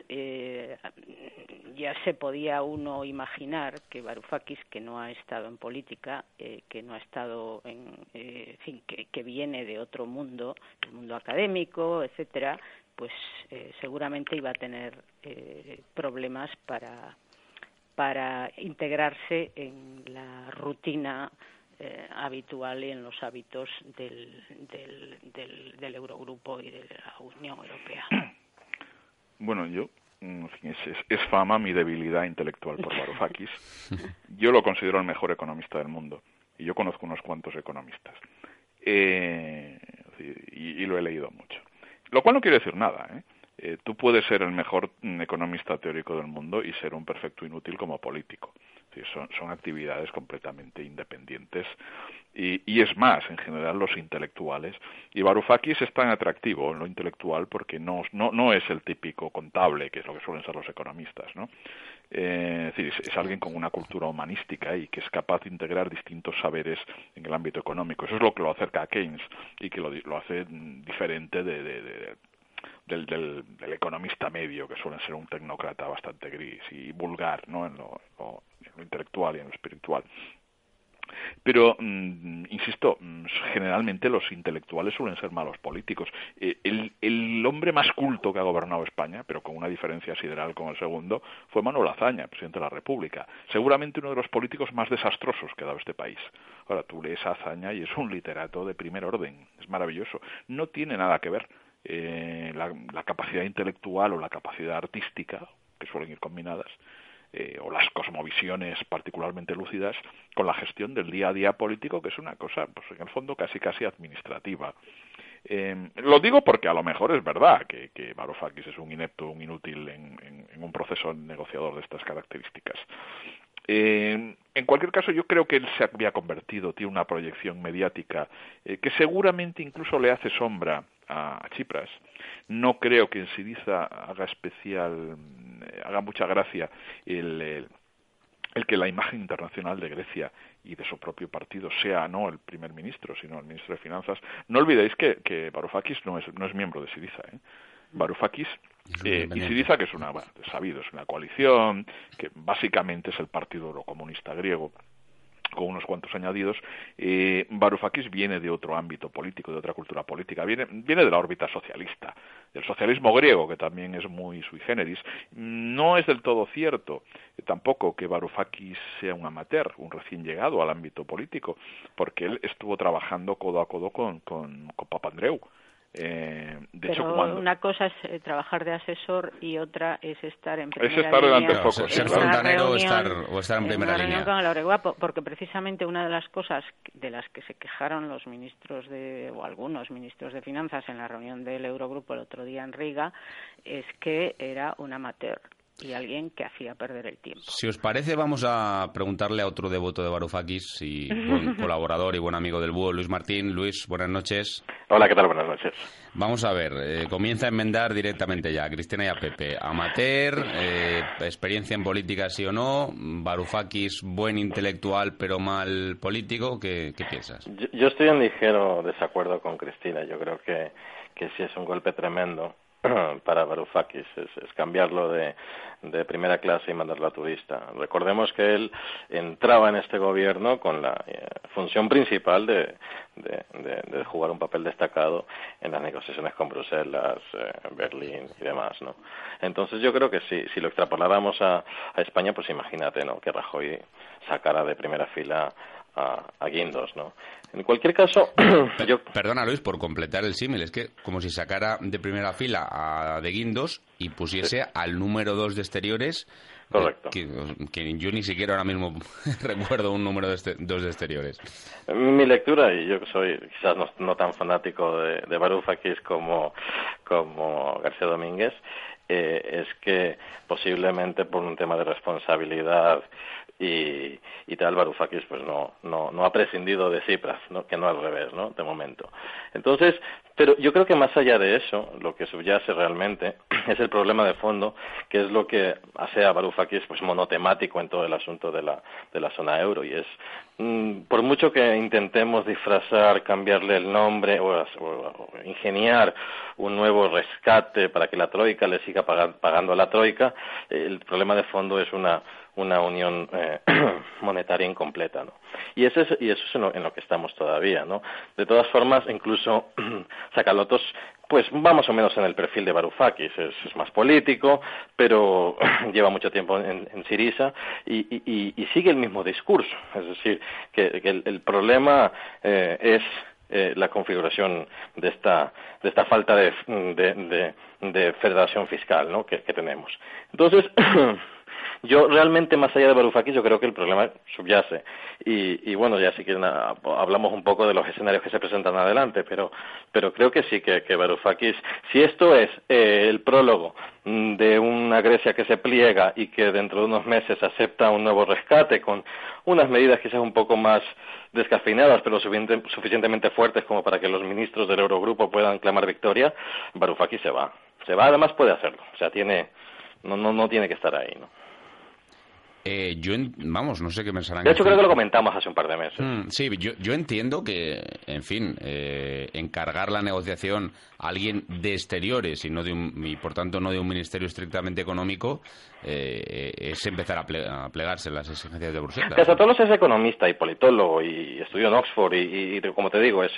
ya se podía uno imaginar que Varoufakis, que no ha estado en política, que no ha estado que viene de otro mundo, el mundo académico, etcétera, pues seguramente iba a tener problemas para integrarse en la rutina habitual y en los hábitos del Eurogrupo y de la Unión Europea. Bueno, es fama mi debilidad intelectual por Varoufakis. Yo lo considero el mejor economista del mundo y yo conozco unos cuantos economistas y lo he leído mucho. Lo cual no quiere decir nada, Tú puedes ser el mejor economista teórico del mundo y ser un perfecto inútil como político. Son actividades completamente independientes y es más, en general, los intelectuales. Y Varoufakis es tan atractivo en lo intelectual porque no es el típico contable, que es lo que suelen ser los economistas, ¿no? Es decir, es alguien con una cultura humanística y que es capaz de integrar distintos saberes en el ámbito económico. Eso es lo que lo acerca a Keynes y que lo hace diferente del economista medio, que suele ser un tecnócrata bastante gris y vulgar, ¿no? en lo intelectual y en lo espiritual. Pero, insisto, generalmente los intelectuales suelen ser malos políticos. El hombre más culto que ha gobernado España, pero con una diferencia sideral con el segundo, fue Manuel Azaña, presidente de la República. Seguramente uno de los políticos más desastrosos que ha dado este país. Ahora, tú lees a Azaña y es un literato de primer orden. Es maravilloso. No tiene nada que ver la capacidad intelectual o la capacidad artística, que suelen ir combinadas, o las cosmovisiones particularmente lúcidas, con la gestión del día a día político, que es una cosa, pues en el fondo, casi administrativa. Lo digo porque a lo mejor es verdad que Varoufakis es un inepto, un inútil en un proceso negociador de estas características. En cualquier caso, yo creo que él se había convertido, tiene una proyección mediática que seguramente incluso le hace sombra a Tsipras. No creo que en Syriza haga mucha gracia el que la imagen internacional de Grecia y de su propio partido sea no el primer ministro, sino el ministro de Finanzas. No olvidéis que Varoufakis no es miembro de Syriza, Varoufakis y Syriza, que es una coalición que básicamente es el Partido Comunista griego, con unos cuantos añadidos. Varoufakis viene de otro ámbito político, de otra cultura política, viene de la órbita socialista. del socialismo griego, que también es muy sui generis. No es del todo cierto tampoco que Varoufakis sea un amateur, un recién llegado al ámbito político, porque él estuvo trabajando codo a codo con Papandreou. Una cosa es trabajar de asesor y otra es estar en primera estar línea, delante foco, ser fontanero o estar en primera línea. Con el Auregua, porque precisamente una de las cosas de las que se quejaron los ministros o algunos ministros de finanzas en la reunión del Eurogrupo el otro día en Riga es que era un amateur y alguien que hacía perder el tiempo. Si os parece, vamos a preguntarle a otro devoto de Varoufakis y buen colaborador y buen amigo del búho, Luis Martín. Luis, buenas noches. Hola, ¿qué tal? Buenas noches. Vamos a ver, comienza a enmendar directamente ya, Cristina y a Pepe. Amateur, experiencia en política sí o no, Varoufakis buen intelectual pero mal político, ¿qué piensas? Yo estoy en ligero desacuerdo con Cristina, yo creo que sí es un golpe tremendo para Varoufakis, es cambiarlo de primera clase y mandarlo a turista. Recordemos que él entraba en este gobierno con la función principal de jugar un papel destacado en las negociaciones con Bruselas, Berlín y demás, ¿no? Entonces yo creo que si lo extrapoláramos a España, pues imagínate, ¿no?, que Rajoy sacara de primera fila a Guindos, ¿no? En cualquier caso, Perdona, Luis, por completar el símil, es que como si sacara de primera fila a de Guindos y pusiese al número 2 de exteriores. Correcto. Que yo ni siquiera ahora mismo recuerdo un número 2 de exteriores. Mi lectura, y yo que soy quizás no tan fanático de Varoufakis como García Domínguez, es que posiblemente por un tema de responsabilidad y tal, Varoufakis pues no ha prescindido de Tsipras, ¿no?, que no al revés, ¿no?, de momento. Entonces, pero yo creo que más allá de eso, lo que subyace realmente es el problema de fondo, que es lo que hace a Varoufakis pues monotemático en todo el asunto de la zona euro, y es por mucho que intentemos disfrazar, cambiarle el nombre o ingeniar un nuevo rescate para que la troika le siga pagando a la troika, el problema de fondo es una unión monetaria incompleta, ¿no? Y eso es en lo que estamos todavía, ¿no? De todas formas, incluso Tsakalotos pues va más o menos en el perfil de Varoufakis, es más político, pero lleva mucho tiempo en Syriza y sigue el mismo discurso, es decir, que el problema es la configuración de esta falta de federación fiscal, ¿no?, que tenemos. Entonces, yo realmente, más allá de Varoufakis, yo creo que el problema subyace. Y bueno, ya si quieren hablamos un poco de los escenarios que se presentan adelante, pero creo que sí, que Varoufakis, si esto es el prólogo de una Grecia que se pliega y que dentro de unos meses acepta un nuevo rescate con unas medidas quizás un poco más descafeinadas, pero suficientemente fuertes como para que los ministros del Eurogrupo puedan clamar victoria, Varoufakis se va, además puede hacerlo, o sea, no tiene que estar ahí, ¿no? No sé qué pensarán. De hecho, creo que lo comentamos hace un par de meses. Sí, yo entiendo que, en fin, encargar la negociación a alguien de exteriores y por tanto no de un ministerio estrictamente económico es empezar a plegarse las exigencias de Bruselas. Casatovlos es economista y politólogo y estudió en Oxford y como te digo, es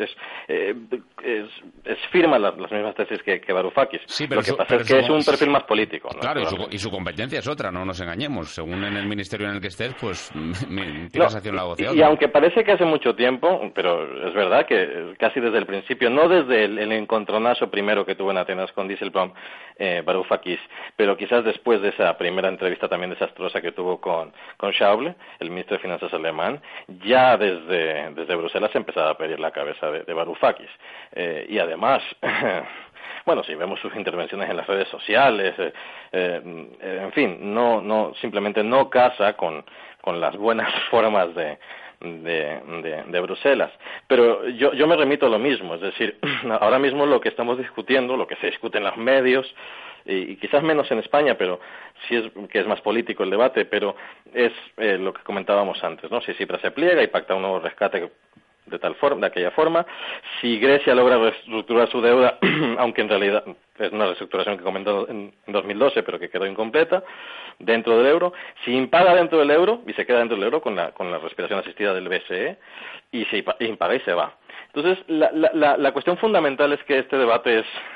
firma las mismas tesis que Varoufakis. Sí, pero lo que pasa es que es un perfil más político, ¿no? Claro, y su competencia es otra, no nos engañemos. Según en el ministerio en el que estés, pues tiras hacia un lado hacia otro. Y aunque parece que hace mucho tiempo, pero es verdad que casi desde el principio, no desde el encontronazo primero que tuvo en Atenas con Dijsselbloem, Varoufakis, pero quizás después de esa primera entrevista también desastrosa que tuvo con Schäuble, el ministro de Finanzas alemán, ya desde Bruselas se empezaba a pedir la cabeza de Varoufakis. Y además, bueno, si vemos sus intervenciones en las redes sociales, en fin, simplemente no casa con las buenas formas de Bruselas. Pero yo me remito a lo mismo, es decir, ahora mismo lo que estamos discutiendo, lo que se discute en los medios, y quizás menos en España, pero sí es más político el debate, pero es lo que comentábamos antes, ¿no? Si Tsipras se pliega y pacta un nuevo rescate de aquella forma, si Grecia logra reestructurar su deuda, aunque en realidad es una reestructuración que comentó en 2012, pero que quedó incompleta, dentro del euro, si impaga dentro del euro, y se queda dentro del euro con la respiración asistida del BCE, y se impaga y se va. Entonces, la cuestión fundamental es que este debate es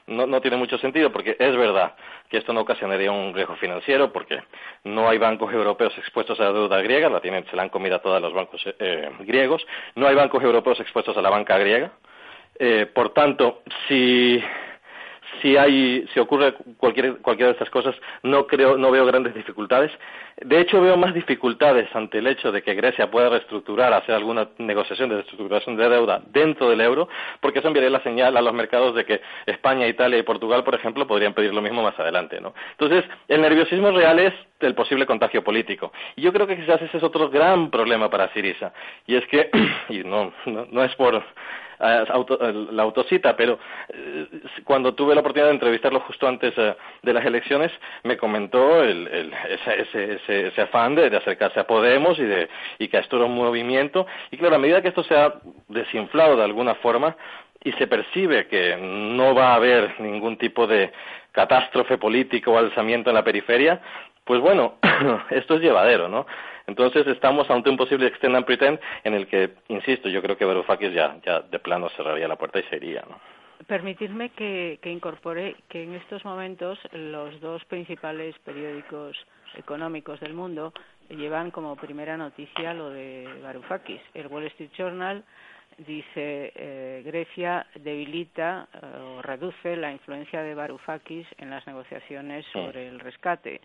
no tiene mucho sentido, porque es verdad que esto no ocasionaría un riesgo financiero, porque no hay bancos europeos expuestos a la deuda griega, se la han comido a todos los bancos griegos, no hay bancos europeos expuestos a la banca griega, por tanto, si ocurre cualquiera de estas cosas, no veo grandes dificultades. De hecho, veo más dificultades ante el hecho de que Grecia pueda reestructurar, hacer alguna negociación de reestructuración de deuda dentro del euro, porque eso enviaría la señal a los mercados de que España, Italia y Portugal, por ejemplo, podrían pedir lo mismo más adelante, ¿no? Entonces, el nerviosismo real es el posible contagio político. Y yo creo que quizás ese es otro gran problema para Syriza. Y es que, y no es por la autocita, pero cuando tuve la oportunidad de entrevistarlo justo antes de las elecciones, me comentó ese afán de acercarse a Podemos y que esto era un movimiento. Y claro, a medida que esto se ha desinflado de alguna forma y se percibe que no va a haber ningún tipo de catástrofe política o alzamiento en la periferia, pues bueno, esto es llevadero, ¿no? Entonces estamos ante un posible extend and pretend en el que, insisto, yo creo que Varoufakis ya de plano cerraría la puerta y se iría, ¿no? Permitidme que incorpore que en estos momentos los dos principales periódicos económicos del mundo llevan como primera noticia lo de Varoufakis. El Wall Street Journal dice Grecia debilita o reduce la influencia de Varoufakis en las negociaciones sobre el rescate.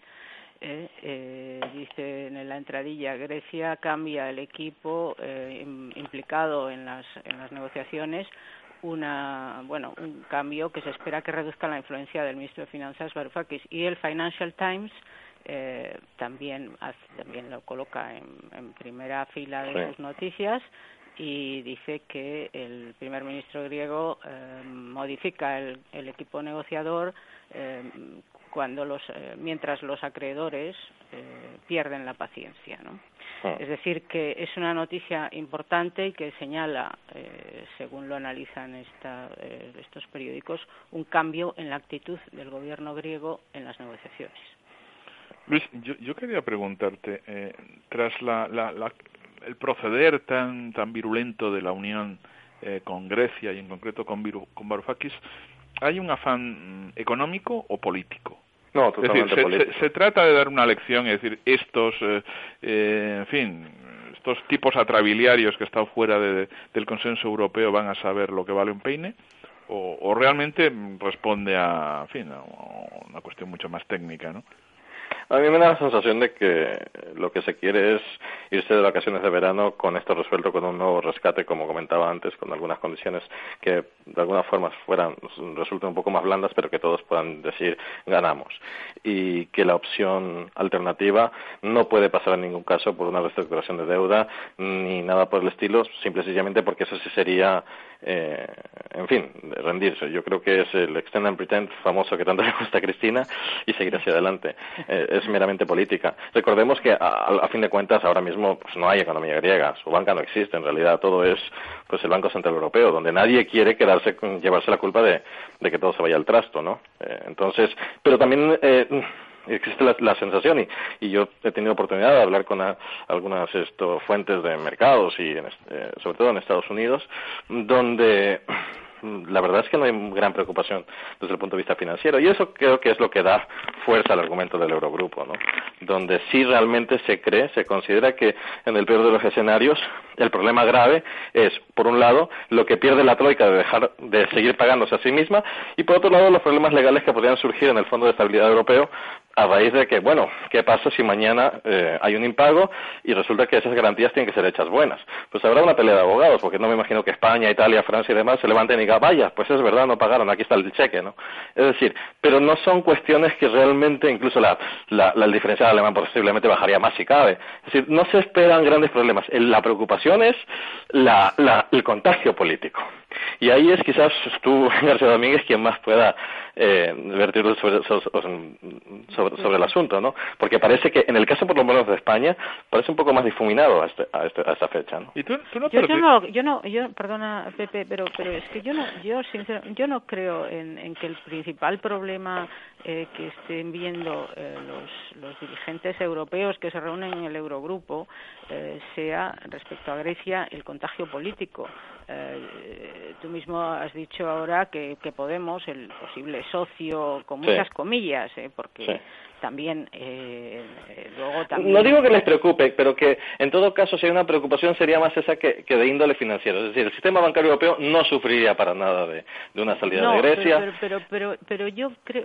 Dice en la entradilla, Grecia cambia el equipo implicado en las negociaciones, un cambio que se espera que reduzca la influencia del ministro de Finanzas Varoufakis. Y el Financial Times también lo coloca en primera fila de sus noticias y dice que el primer ministro griego modifica el equipo negociador mientras los acreedores pierden la paciencia, ¿no? Es decir, que es una noticia importante y que señala, según lo analizan estos periódicos, un cambio en la actitud del gobierno griego en las negociaciones. Luis, yo quería preguntarte, tras el proceder tan virulento de la Unión con Grecia y en concreto con Varoufakis, ¿hay un afán económico o político? No, totalmente político. Se trata de dar una lección, es decir, estos tipos atrabiliarios que están fuera del consenso europeo van a saber lo que vale un peine, o realmente responde a una cuestión mucho más técnica, ¿no? A mí me da la sensación de que lo que se quiere es irse de vacaciones de verano con esto resuelto, con un nuevo rescate, como comentaba antes, con algunas condiciones que de alguna forma resulten un poco más blandas, pero que todos puedan decir ganamos. Y que la opción alternativa no puede pasar en ningún caso por una reestructuración de deuda ni nada por el estilo, simple y sencillamente porque eso sí sería, rendirse. Yo creo que es el extend and pretend famoso que tanto le gusta a Cristina y seguir hacia adelante. Es meramente política. Recordemos que a fin de cuentas ahora mismo pues no hay economía griega, su banca no existe, en realidad todo es pues el Banco Central Europeo, donde nadie quiere llevarse la culpa de que todo se vaya al trasto, ¿no? Entonces, pero también existe la sensación y yo he tenido oportunidad de hablar con algunas fuentes de mercados y sobre todo en Estados Unidos, donde la verdad es que no hay gran preocupación desde el punto de vista financiero, y eso creo que es lo que da fuerza al argumento del Eurogrupo, ¿no? Donde sí realmente se considera que en el peor de los escenarios el problema grave es, por un lado, lo que pierde la Troika de seguir pagándose a sí misma, y por otro lado, los problemas legales que podrían surgir en el Fondo de Estabilidad Europeo a raíz de que, ¿qué pasa si mañana hay un impago y resulta que esas garantías tienen que ser hechas buenas? Pues habrá una pelea de abogados, porque no me imagino que España, Italia, Francia y demás se levanten y digan, vaya, pues es verdad, no pagaron, aquí está el cheque, ¿no? Es decir, pero no son cuestiones que realmente, incluso el diferencial alemán posiblemente bajaría más si cabe. Es decir, no se esperan grandes problemas. La preocupación es el contagio político. Y ahí es quizás tú, García Domínguez, quien más pueda vertir luz sobre el asunto, ¿no? Porque parece que en el caso por lo menos de España parece un poco más difuminado a esta fecha, ¿no? ¿Y tú no perdona, Pepe, pero es que yo no creo en que el principal problema que estén viendo los dirigentes europeos que se reúnen en el Eurogrupo sea respecto a Grecia el contagio político. Tú mismo has dicho ahora que Podemos, el posible socio con muchas comillas, porque sí. También luego también... No digo que les preocupe, pero que en todo caso si hay una preocupación sería más esa que de índole financiero. Es decir, el sistema bancario europeo no sufriría para nada de una salida de Grecia. Pero yo creo,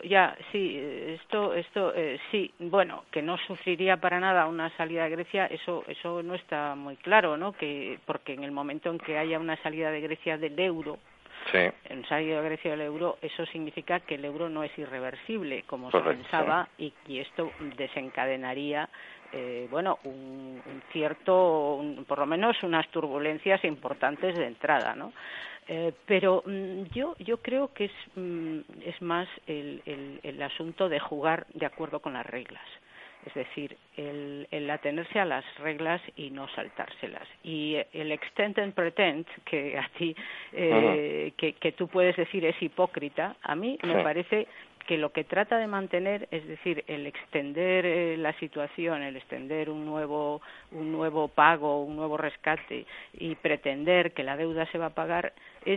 sí, bueno, que no sufriría para nada una salida de Grecia, eso no está muy claro, ¿no? Porque en el momento en que haya una salida de Grecia del euro, sí. En salida de Grecia del euro, eso significa que el euro no es irreversible, como se pensaba, y esto desencadenaría un cierto, por lo menos unas turbulencias importantes de entrada, ¿no? Pero yo creo que es más el asunto de jugar de acuerdo con las reglas. Es decir, el atenerse a las reglas y no saltárselas. Y el extend and pretend, que a ti, que tú puedes decir es hipócrita, a mí me parece que lo que trata de mantener, es decir, el extender la situación, el extender un nuevo pago, un nuevo rescate y pretender que la deuda se va a pagar,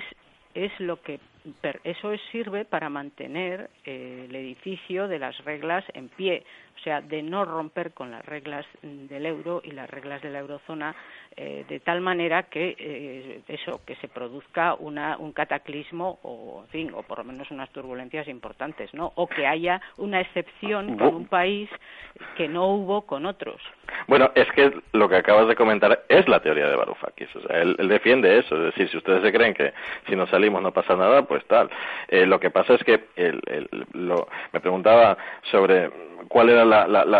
eso sirve para mantener el edificio de las reglas en pie, o sea, de no romper con las reglas del euro y las reglas de la eurozona, de tal manera que que se produzca un cataclismo o por lo menos unas turbulencias importantes, ¿no? O que haya una excepción con un país que no hubo con otros. Bueno, es que lo que acabas de comentar es la teoría de Varoufakis. O sea, él defiende eso. Es decir, si ustedes se creen que si nos salimos no pasa nada, pues tal. Lo que pasa es que me preguntaba sobre cuál era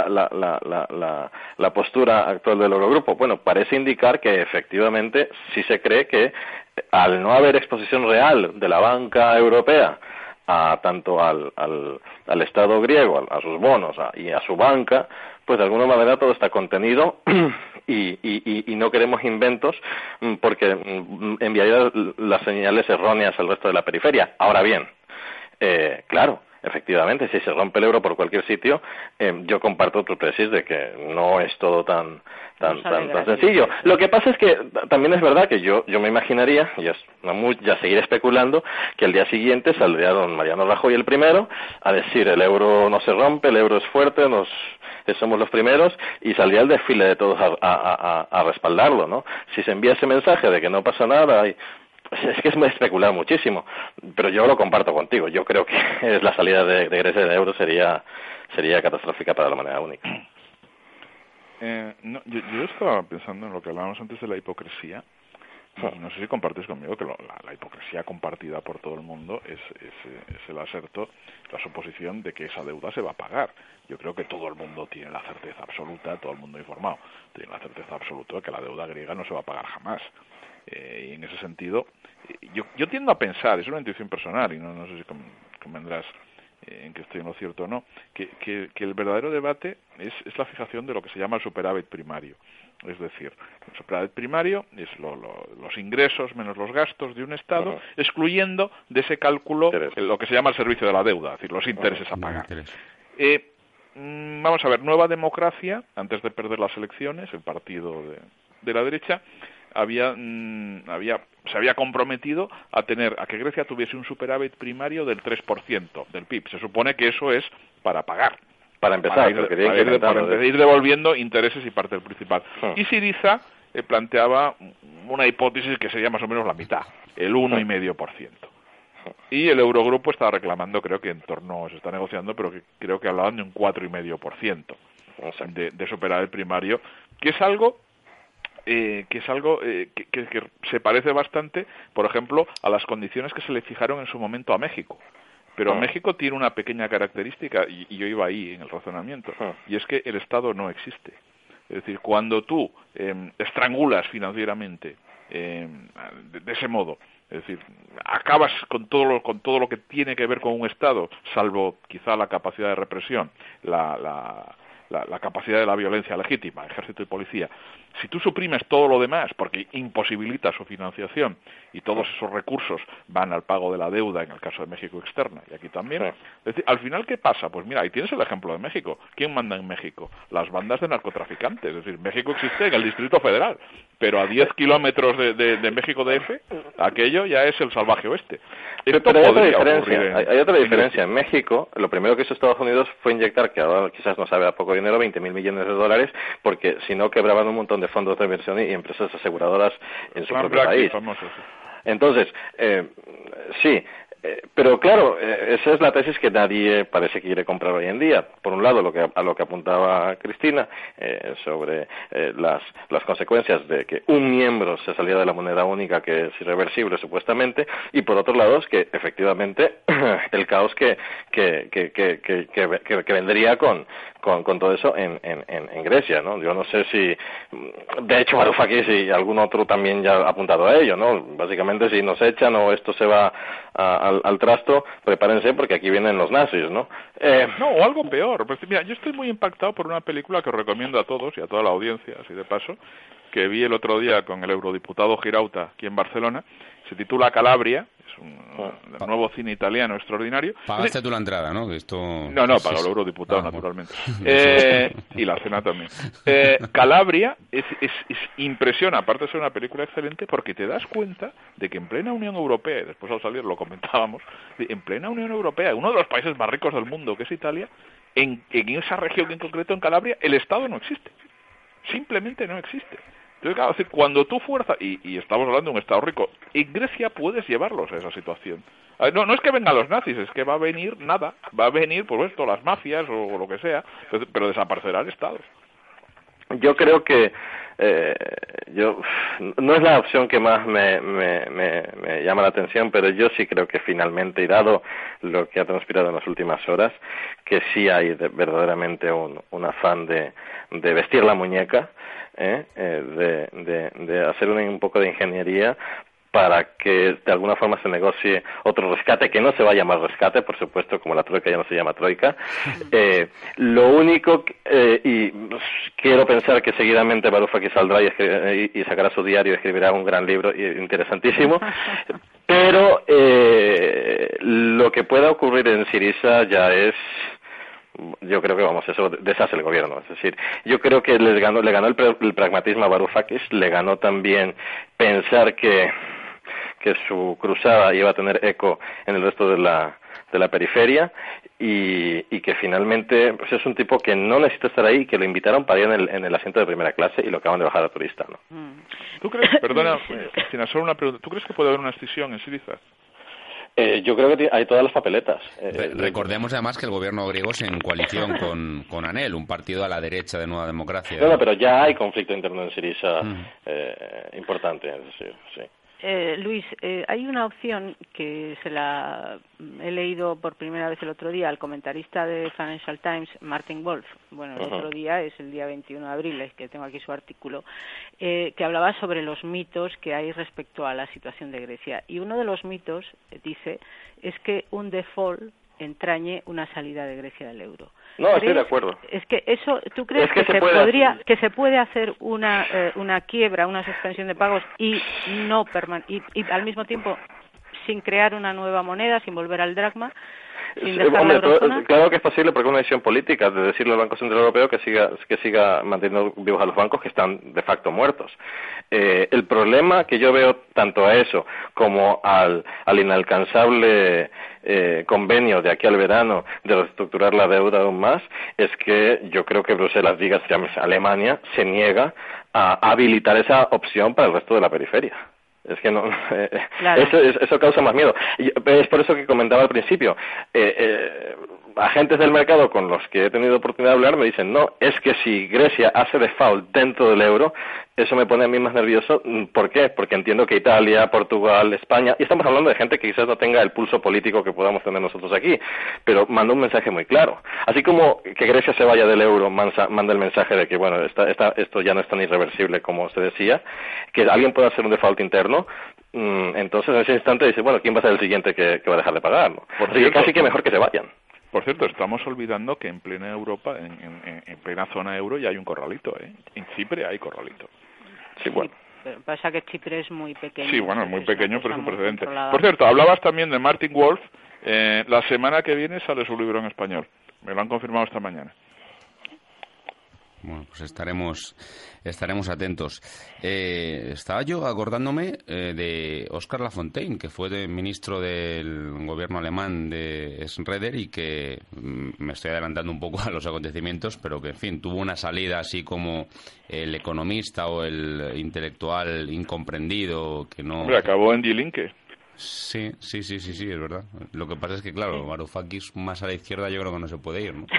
la postura actual del Eurogrupo. Bueno, parece indicar que efectivamente sí se cree que al no haber exposición real de la banca europea tanto al Estado griego, a sus bonos y a su banca, pues de alguna manera todo está contenido y no queremos inventos porque enviaría las señales erróneas al resto de la periferia. Ahora bien, claro, efectivamente, si se rompe el euro por cualquier sitio, yo comparto tu tesis de que no es todo tan sencillo. Lo que pasa es que también es verdad que yo me imaginaría, ya seguir especulando, que el día siguiente saldría don Mariano Rajoy el primero a decir el euro no se rompe, el euro es fuerte, somos los primeros, y saldría el desfile de todos a respaldarlo, ¿no? Si se envía ese mensaje de que no pasa nada es que es especular muchísimo, pero yo lo comparto contigo. Yo creo que la salida de Grecia del euro sería catastrófica para la moneda única. Yo estaba pensando en lo que hablábamos antes de la hipocresía, y no sé si compartes conmigo que la hipocresía compartida por todo el mundo es el aserto, la suposición de que esa deuda se va a pagar. Yo creo que todo el mundo tiene la certeza absoluta, todo el mundo informado tiene la certeza absoluta de que la deuda griega no se va a pagar jamás. Y en ese sentido, yo tiendo a pensar, es una intuición personal, y no sé si convendrás en que estoy en lo cierto o no, que el verdadero debate es la fijación de lo que se llama el superávit primario. Es decir, el superávit primario es los ingresos menos los gastos de un Estado, excluyendo de ese cálculo lo que se llama el servicio de la deuda, es decir, los intereses a pagar. Vamos a ver, Nueva Democracia, antes de perder las elecciones, el partido de la derecha, se había comprometido a que Grecia tuviese un superávit primario del 3% del PIB. Se supone que eso es para pagar. Para empezar, para ir devolviendo intereses y parte del principal. Y Syriza planteaba una hipótesis que sería más o menos la mitad, el 1,5%. Y el Eurogrupo está reclamando, creo que se está negociando, pero creo que hablaban de un 4,5% de superávit primario, que es algo que se parece bastante, por ejemplo, a las condiciones que se le fijaron en su momento a México. Pero México tiene una pequeña característica, y yo iba ahí en el razonamiento, y es que el Estado no existe. Es decir, cuando tú estrangulas financieramente de ese modo Es decir, acabas con todo lo que tiene que ver con un Estado, salvo quizá la capacidad de represión, la capacidad de la violencia legítima, ejército y policía. Si tú suprimes todo lo demás, porque imposibilita su financiación, y todos esos recursos van al pago de la deuda, en el caso de México externa, y aquí también, es decir, al final, ¿qué pasa? Pues mira, ahí tienes el ejemplo de México. ¿Quién manda en México? Las bandas de narcotraficantes. Es decir, México existe en el Distrito Federal, pero a 10 kilómetros de México DF, aquello ya es el salvaje oeste. Pero hay otra diferencia. En México, lo primero que hizo Estados Unidos fue inyectar, que ahora quizás no sabe a poco dinero, 20.000 millones de dólares, porque si no quebraban un montón de fondos de inversión y empresas aseguradoras en su propio país. Famoso, sí. Entonces, sí, pero claro, esa es la tesis que nadie parece que quiere comprar hoy en día. Por un lado, a lo que apuntaba Cristina sobre las consecuencias de que un miembro se saliera de la moneda única, que es irreversible supuestamente, y por otro lado es que efectivamente el caos que vendría con todo eso en Grecia, ¿no? Yo no sé si, de hecho, Varoufakis y algún otro también ya ha apuntado a ello, ¿no? Básicamente, si nos echan o esto se va al trasto, prepárense porque aquí vienen los nazis, ¿no? No, o algo peor. Pues, mira, yo estoy muy impactado por una película que os recomiendo a todos y a toda la audiencia, así de paso, que vi el otro día con el eurodiputado Girauta aquí en Barcelona. Se titula Calabria, es un nuevo cine italiano extraordinario. Pagaste tú la entrada, ¿no? Esto... No, pagó el eurodiputado, naturalmente. Y la cena también. Calabria impresiona, aparte de ser una película excelente, porque te das cuenta de que en plena Unión Europea, y después al salir lo comentábamos, en plena Unión Europea, uno de los países más ricos del mundo, que es Italia, en esa región en concreto, en Calabria, el Estado no existe. Simplemente no existe. Entonces, claro, es decir, cuando tú fuerzas, y estamos hablando de un Estado rico, en Grecia puedes llevarlos a esa situación. No es que vengan los nazis, es que va a venir nada, va a venir, por esto, las mafias o lo que sea, pero desaparecerá el Estado. Yo creo que no es la opción que más me llama la atención, pero yo sí creo que finalmente, y dado lo que ha transpirado en las últimas horas, que sí hay verdaderamente un afán de vestir la muñeca, de hacer un poco de ingeniería para que de alguna forma se negocie otro rescate, que no se va a llamar rescate, por supuesto, como la troika ya no se llama troika. Lo único, y quiero pensar que seguidamente Varoufakis saldrá y sacará su diario y escribirá un gran libro interesantísimo, pero lo que pueda ocurrir en Syriza ya es... Yo creo que, eso deshace el gobierno. Es decir, yo creo que le ganó el pragmatismo a Varoufakis, le ganó también pensar que su cruzada iba a tener eco en el resto de la periferia y que finalmente pues es un tipo que no necesita estar ahí, que lo invitaron para ir en el asiento de primera clase y lo acaban de bajar a turista, ¿no? ¿Tú crees, perdona, Cristina, solo una pregunta, ¿tú crees que puede haber una escisión en Syriza? Yo creo que hay todas las papeletas. Recordemos además que el gobierno griego es en coalición con ANEL, un partido a la derecha de Nueva Democracia. No, pero ya hay conflicto interno en Syriza importante, es decir, sí. Luis, hay una opción que se la he leído por primera vez el otro día al comentarista de Financial Times, Martin Wolf. Bueno, el otro día es el día 21 de abril, es que tengo aquí su artículo, que hablaba sobre los mitos que hay respecto a la situación de Grecia. Y uno de los mitos, dice, es que un default entrañe una salida de Grecia del euro. No, estoy de acuerdo. Es que eso, ¿tú crees que se puede hacer una quiebra, una suspensión de pagos y al mismo tiempo sin crear una nueva moneda, sin volver al dracma? Claro que es posible, porque es una decisión política de decirle al Banco Central Europeo que siga manteniendo vivos a los bancos que están de facto muertos. El problema que yo veo tanto a eso como al inalcanzable convenio de aquí al verano de reestructurar la deuda aún más es que yo creo que Bruselas, llámese Alemania, se niega a habilitar esa opción para el resto de la periferia. Es que no, claro. Eso causa más miedo. Es por eso que comentaba al principio. agentes del mercado con los que he tenido oportunidad de hablar me dicen, no, es que si Grecia hace default dentro del euro, eso me pone a mí más nervioso. ¿Por qué? Porque entiendo que Italia, Portugal, España, y estamos hablando de gente que quizás no tenga el pulso político que podamos tener nosotros aquí, pero manda un mensaje muy claro. Así como que Grecia se vaya del euro, manda el mensaje de que, bueno, esto ya no es tan irreversible como se decía, que alguien pueda hacer un default interno, entonces en ese instante dice, bueno, ¿quién va a ser el siguiente que va a dejar de pagar? ¿No? Así que casi que mejor que se vayan. Por cierto, estamos olvidando que en plena Europa, en plena zona euro, ya hay un corralito, ¿eh? En Chipre hay corralito. Sí, bueno. Pero pasa que Chipre es muy pequeño. Sí, bueno, es muy pequeño, pero es un precedente. Por cierto, hablabas también de Martin Wolf. La semana que viene sale su libro en español. Me lo han confirmado esta mañana. Bueno, pues estaremos atentos. Estaba yo acordándome de Óscar Lafontaine, que fue ministro del gobierno alemán de Schröder y que me estoy adelantando un poco a los acontecimientos, pero que, en fin, tuvo una salida así como el economista o el intelectual incomprendido que no... Hombre, acabó en Die Linke. Sí, es verdad. Lo que pasa es que, claro, Varoufakis más a la izquierda yo creo que no se puede ir, ¿no?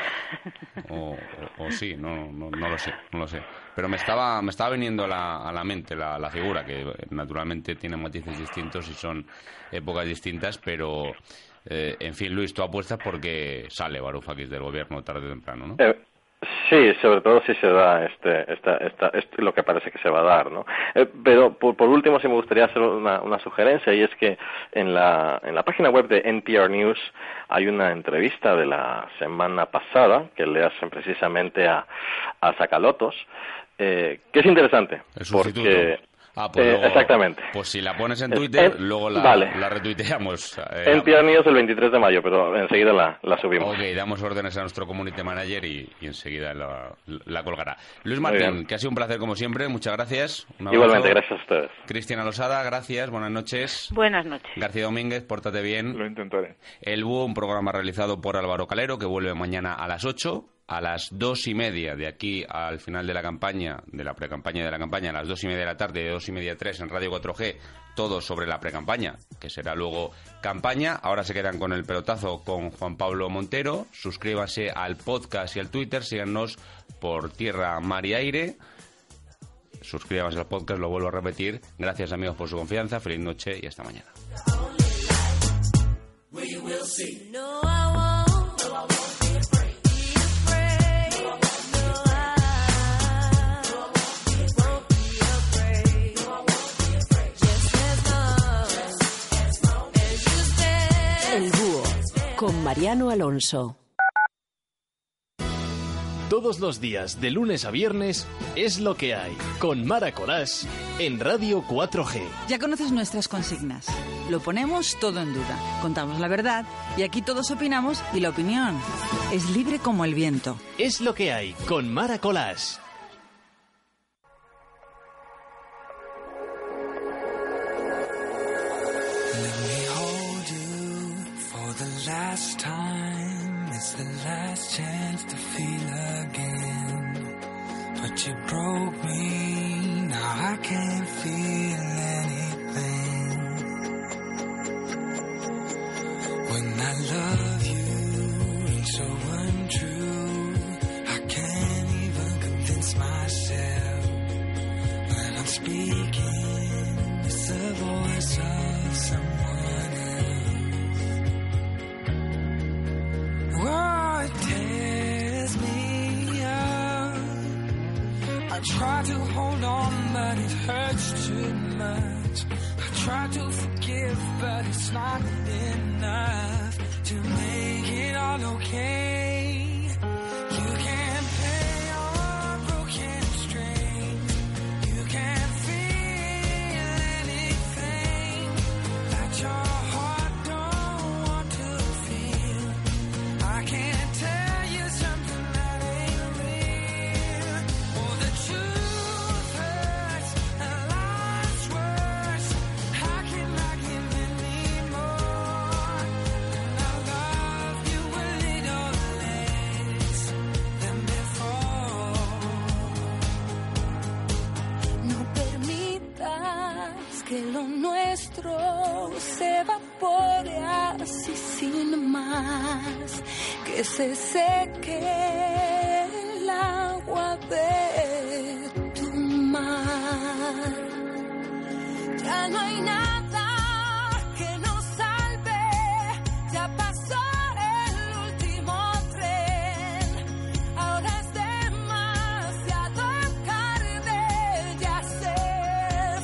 O sí, no lo sé. Pero me estaba viniendo a la mente la figura, que naturalmente tiene matices distintos y son épocas distintas, pero, en fin, Luis, tú apuestas porque sale Varoufakis del gobierno tarde o temprano, ¿no? Sí, sobre todo si se da lo que parece que se va a dar, ¿no? Pero por último sí me gustaría hacer una sugerencia, y es que en la página web de NPR News hay una entrevista de la semana pasada que le hacen precisamente a Sakalotos, que es interesante. El sustituto. Porque pues luego, exactamente. Pues si la pones en Twitter, luego la retuiteamos. NPR News el 23 de mayo, pero enseguida la subimos. Ok, damos órdenes a nuestro community manager y enseguida la colgará. Luis Martín, que ha sido un placer como siempre, muchas gracias. Igualmente, gracias a ustedes. Cristina Losada, gracias, buenas noches. Buenas noches. García Domínguez, pórtate bien. Lo intentaré. El Búho, un programa realizado por Álvaro Calero, que vuelve mañana a las 8. A las 2:30 de aquí al final de la campaña, de la precampaña y de la campaña, a las 2:30 de la tarde, de 2:30 a 3 en Radio 4G, todo sobre la precampaña, que será luego campaña. Ahora se quedan con el pelotazo con Juan Pablo Montero. Suscríbanse al podcast y al Twitter, síganos por Tierra, Mar y Aire. Suscríbanse al podcast, lo vuelvo a repetir. Gracias, amigos, por su confianza. Feliz noche y hasta mañana. El Búho, con Mariano Alonso. Todos los días, de lunes a viernes, es lo que hay, con Mara Colás, en Radio 4G. Ya conoces nuestras consignas. Lo ponemos todo en duda, contamos la verdad y aquí todos opinamos y la opinión es libre como el viento. Es lo que hay, con Mara Colás. Last time, it's the last chance to feel again. But you broke me, now I can't feel anything. When I love you, it's so untrue. I can't even convince myself that I'm speaking. It's the voice of someone else. Oh, it tears me up. I try to hold on, but it hurts too much. I try to forgive, but it's not enough to make it all okay. You can't play on broken strings. You can't feel anything that your heart don't want to feel. I can't tell you something that ain't real. Oh, the truth hurts and life's worse. How can I give anymore? And I love you a little less than before. No permitas que lo nuestro se evapore así sin más. que se seque el agua de tu mar. Ya no hay nada que nos salve, ya pasó el último tren, ahora es demasiado tarde, ya se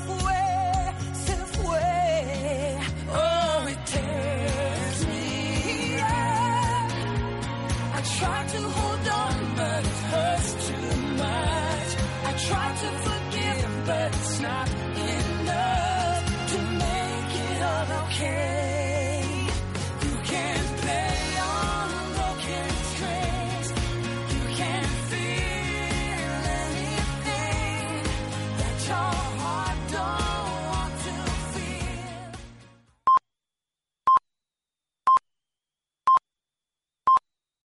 fue. Oh, it tears me up. I try to hold on, but it hurts too much. I try to forgive, but it's not enough to make it all okay.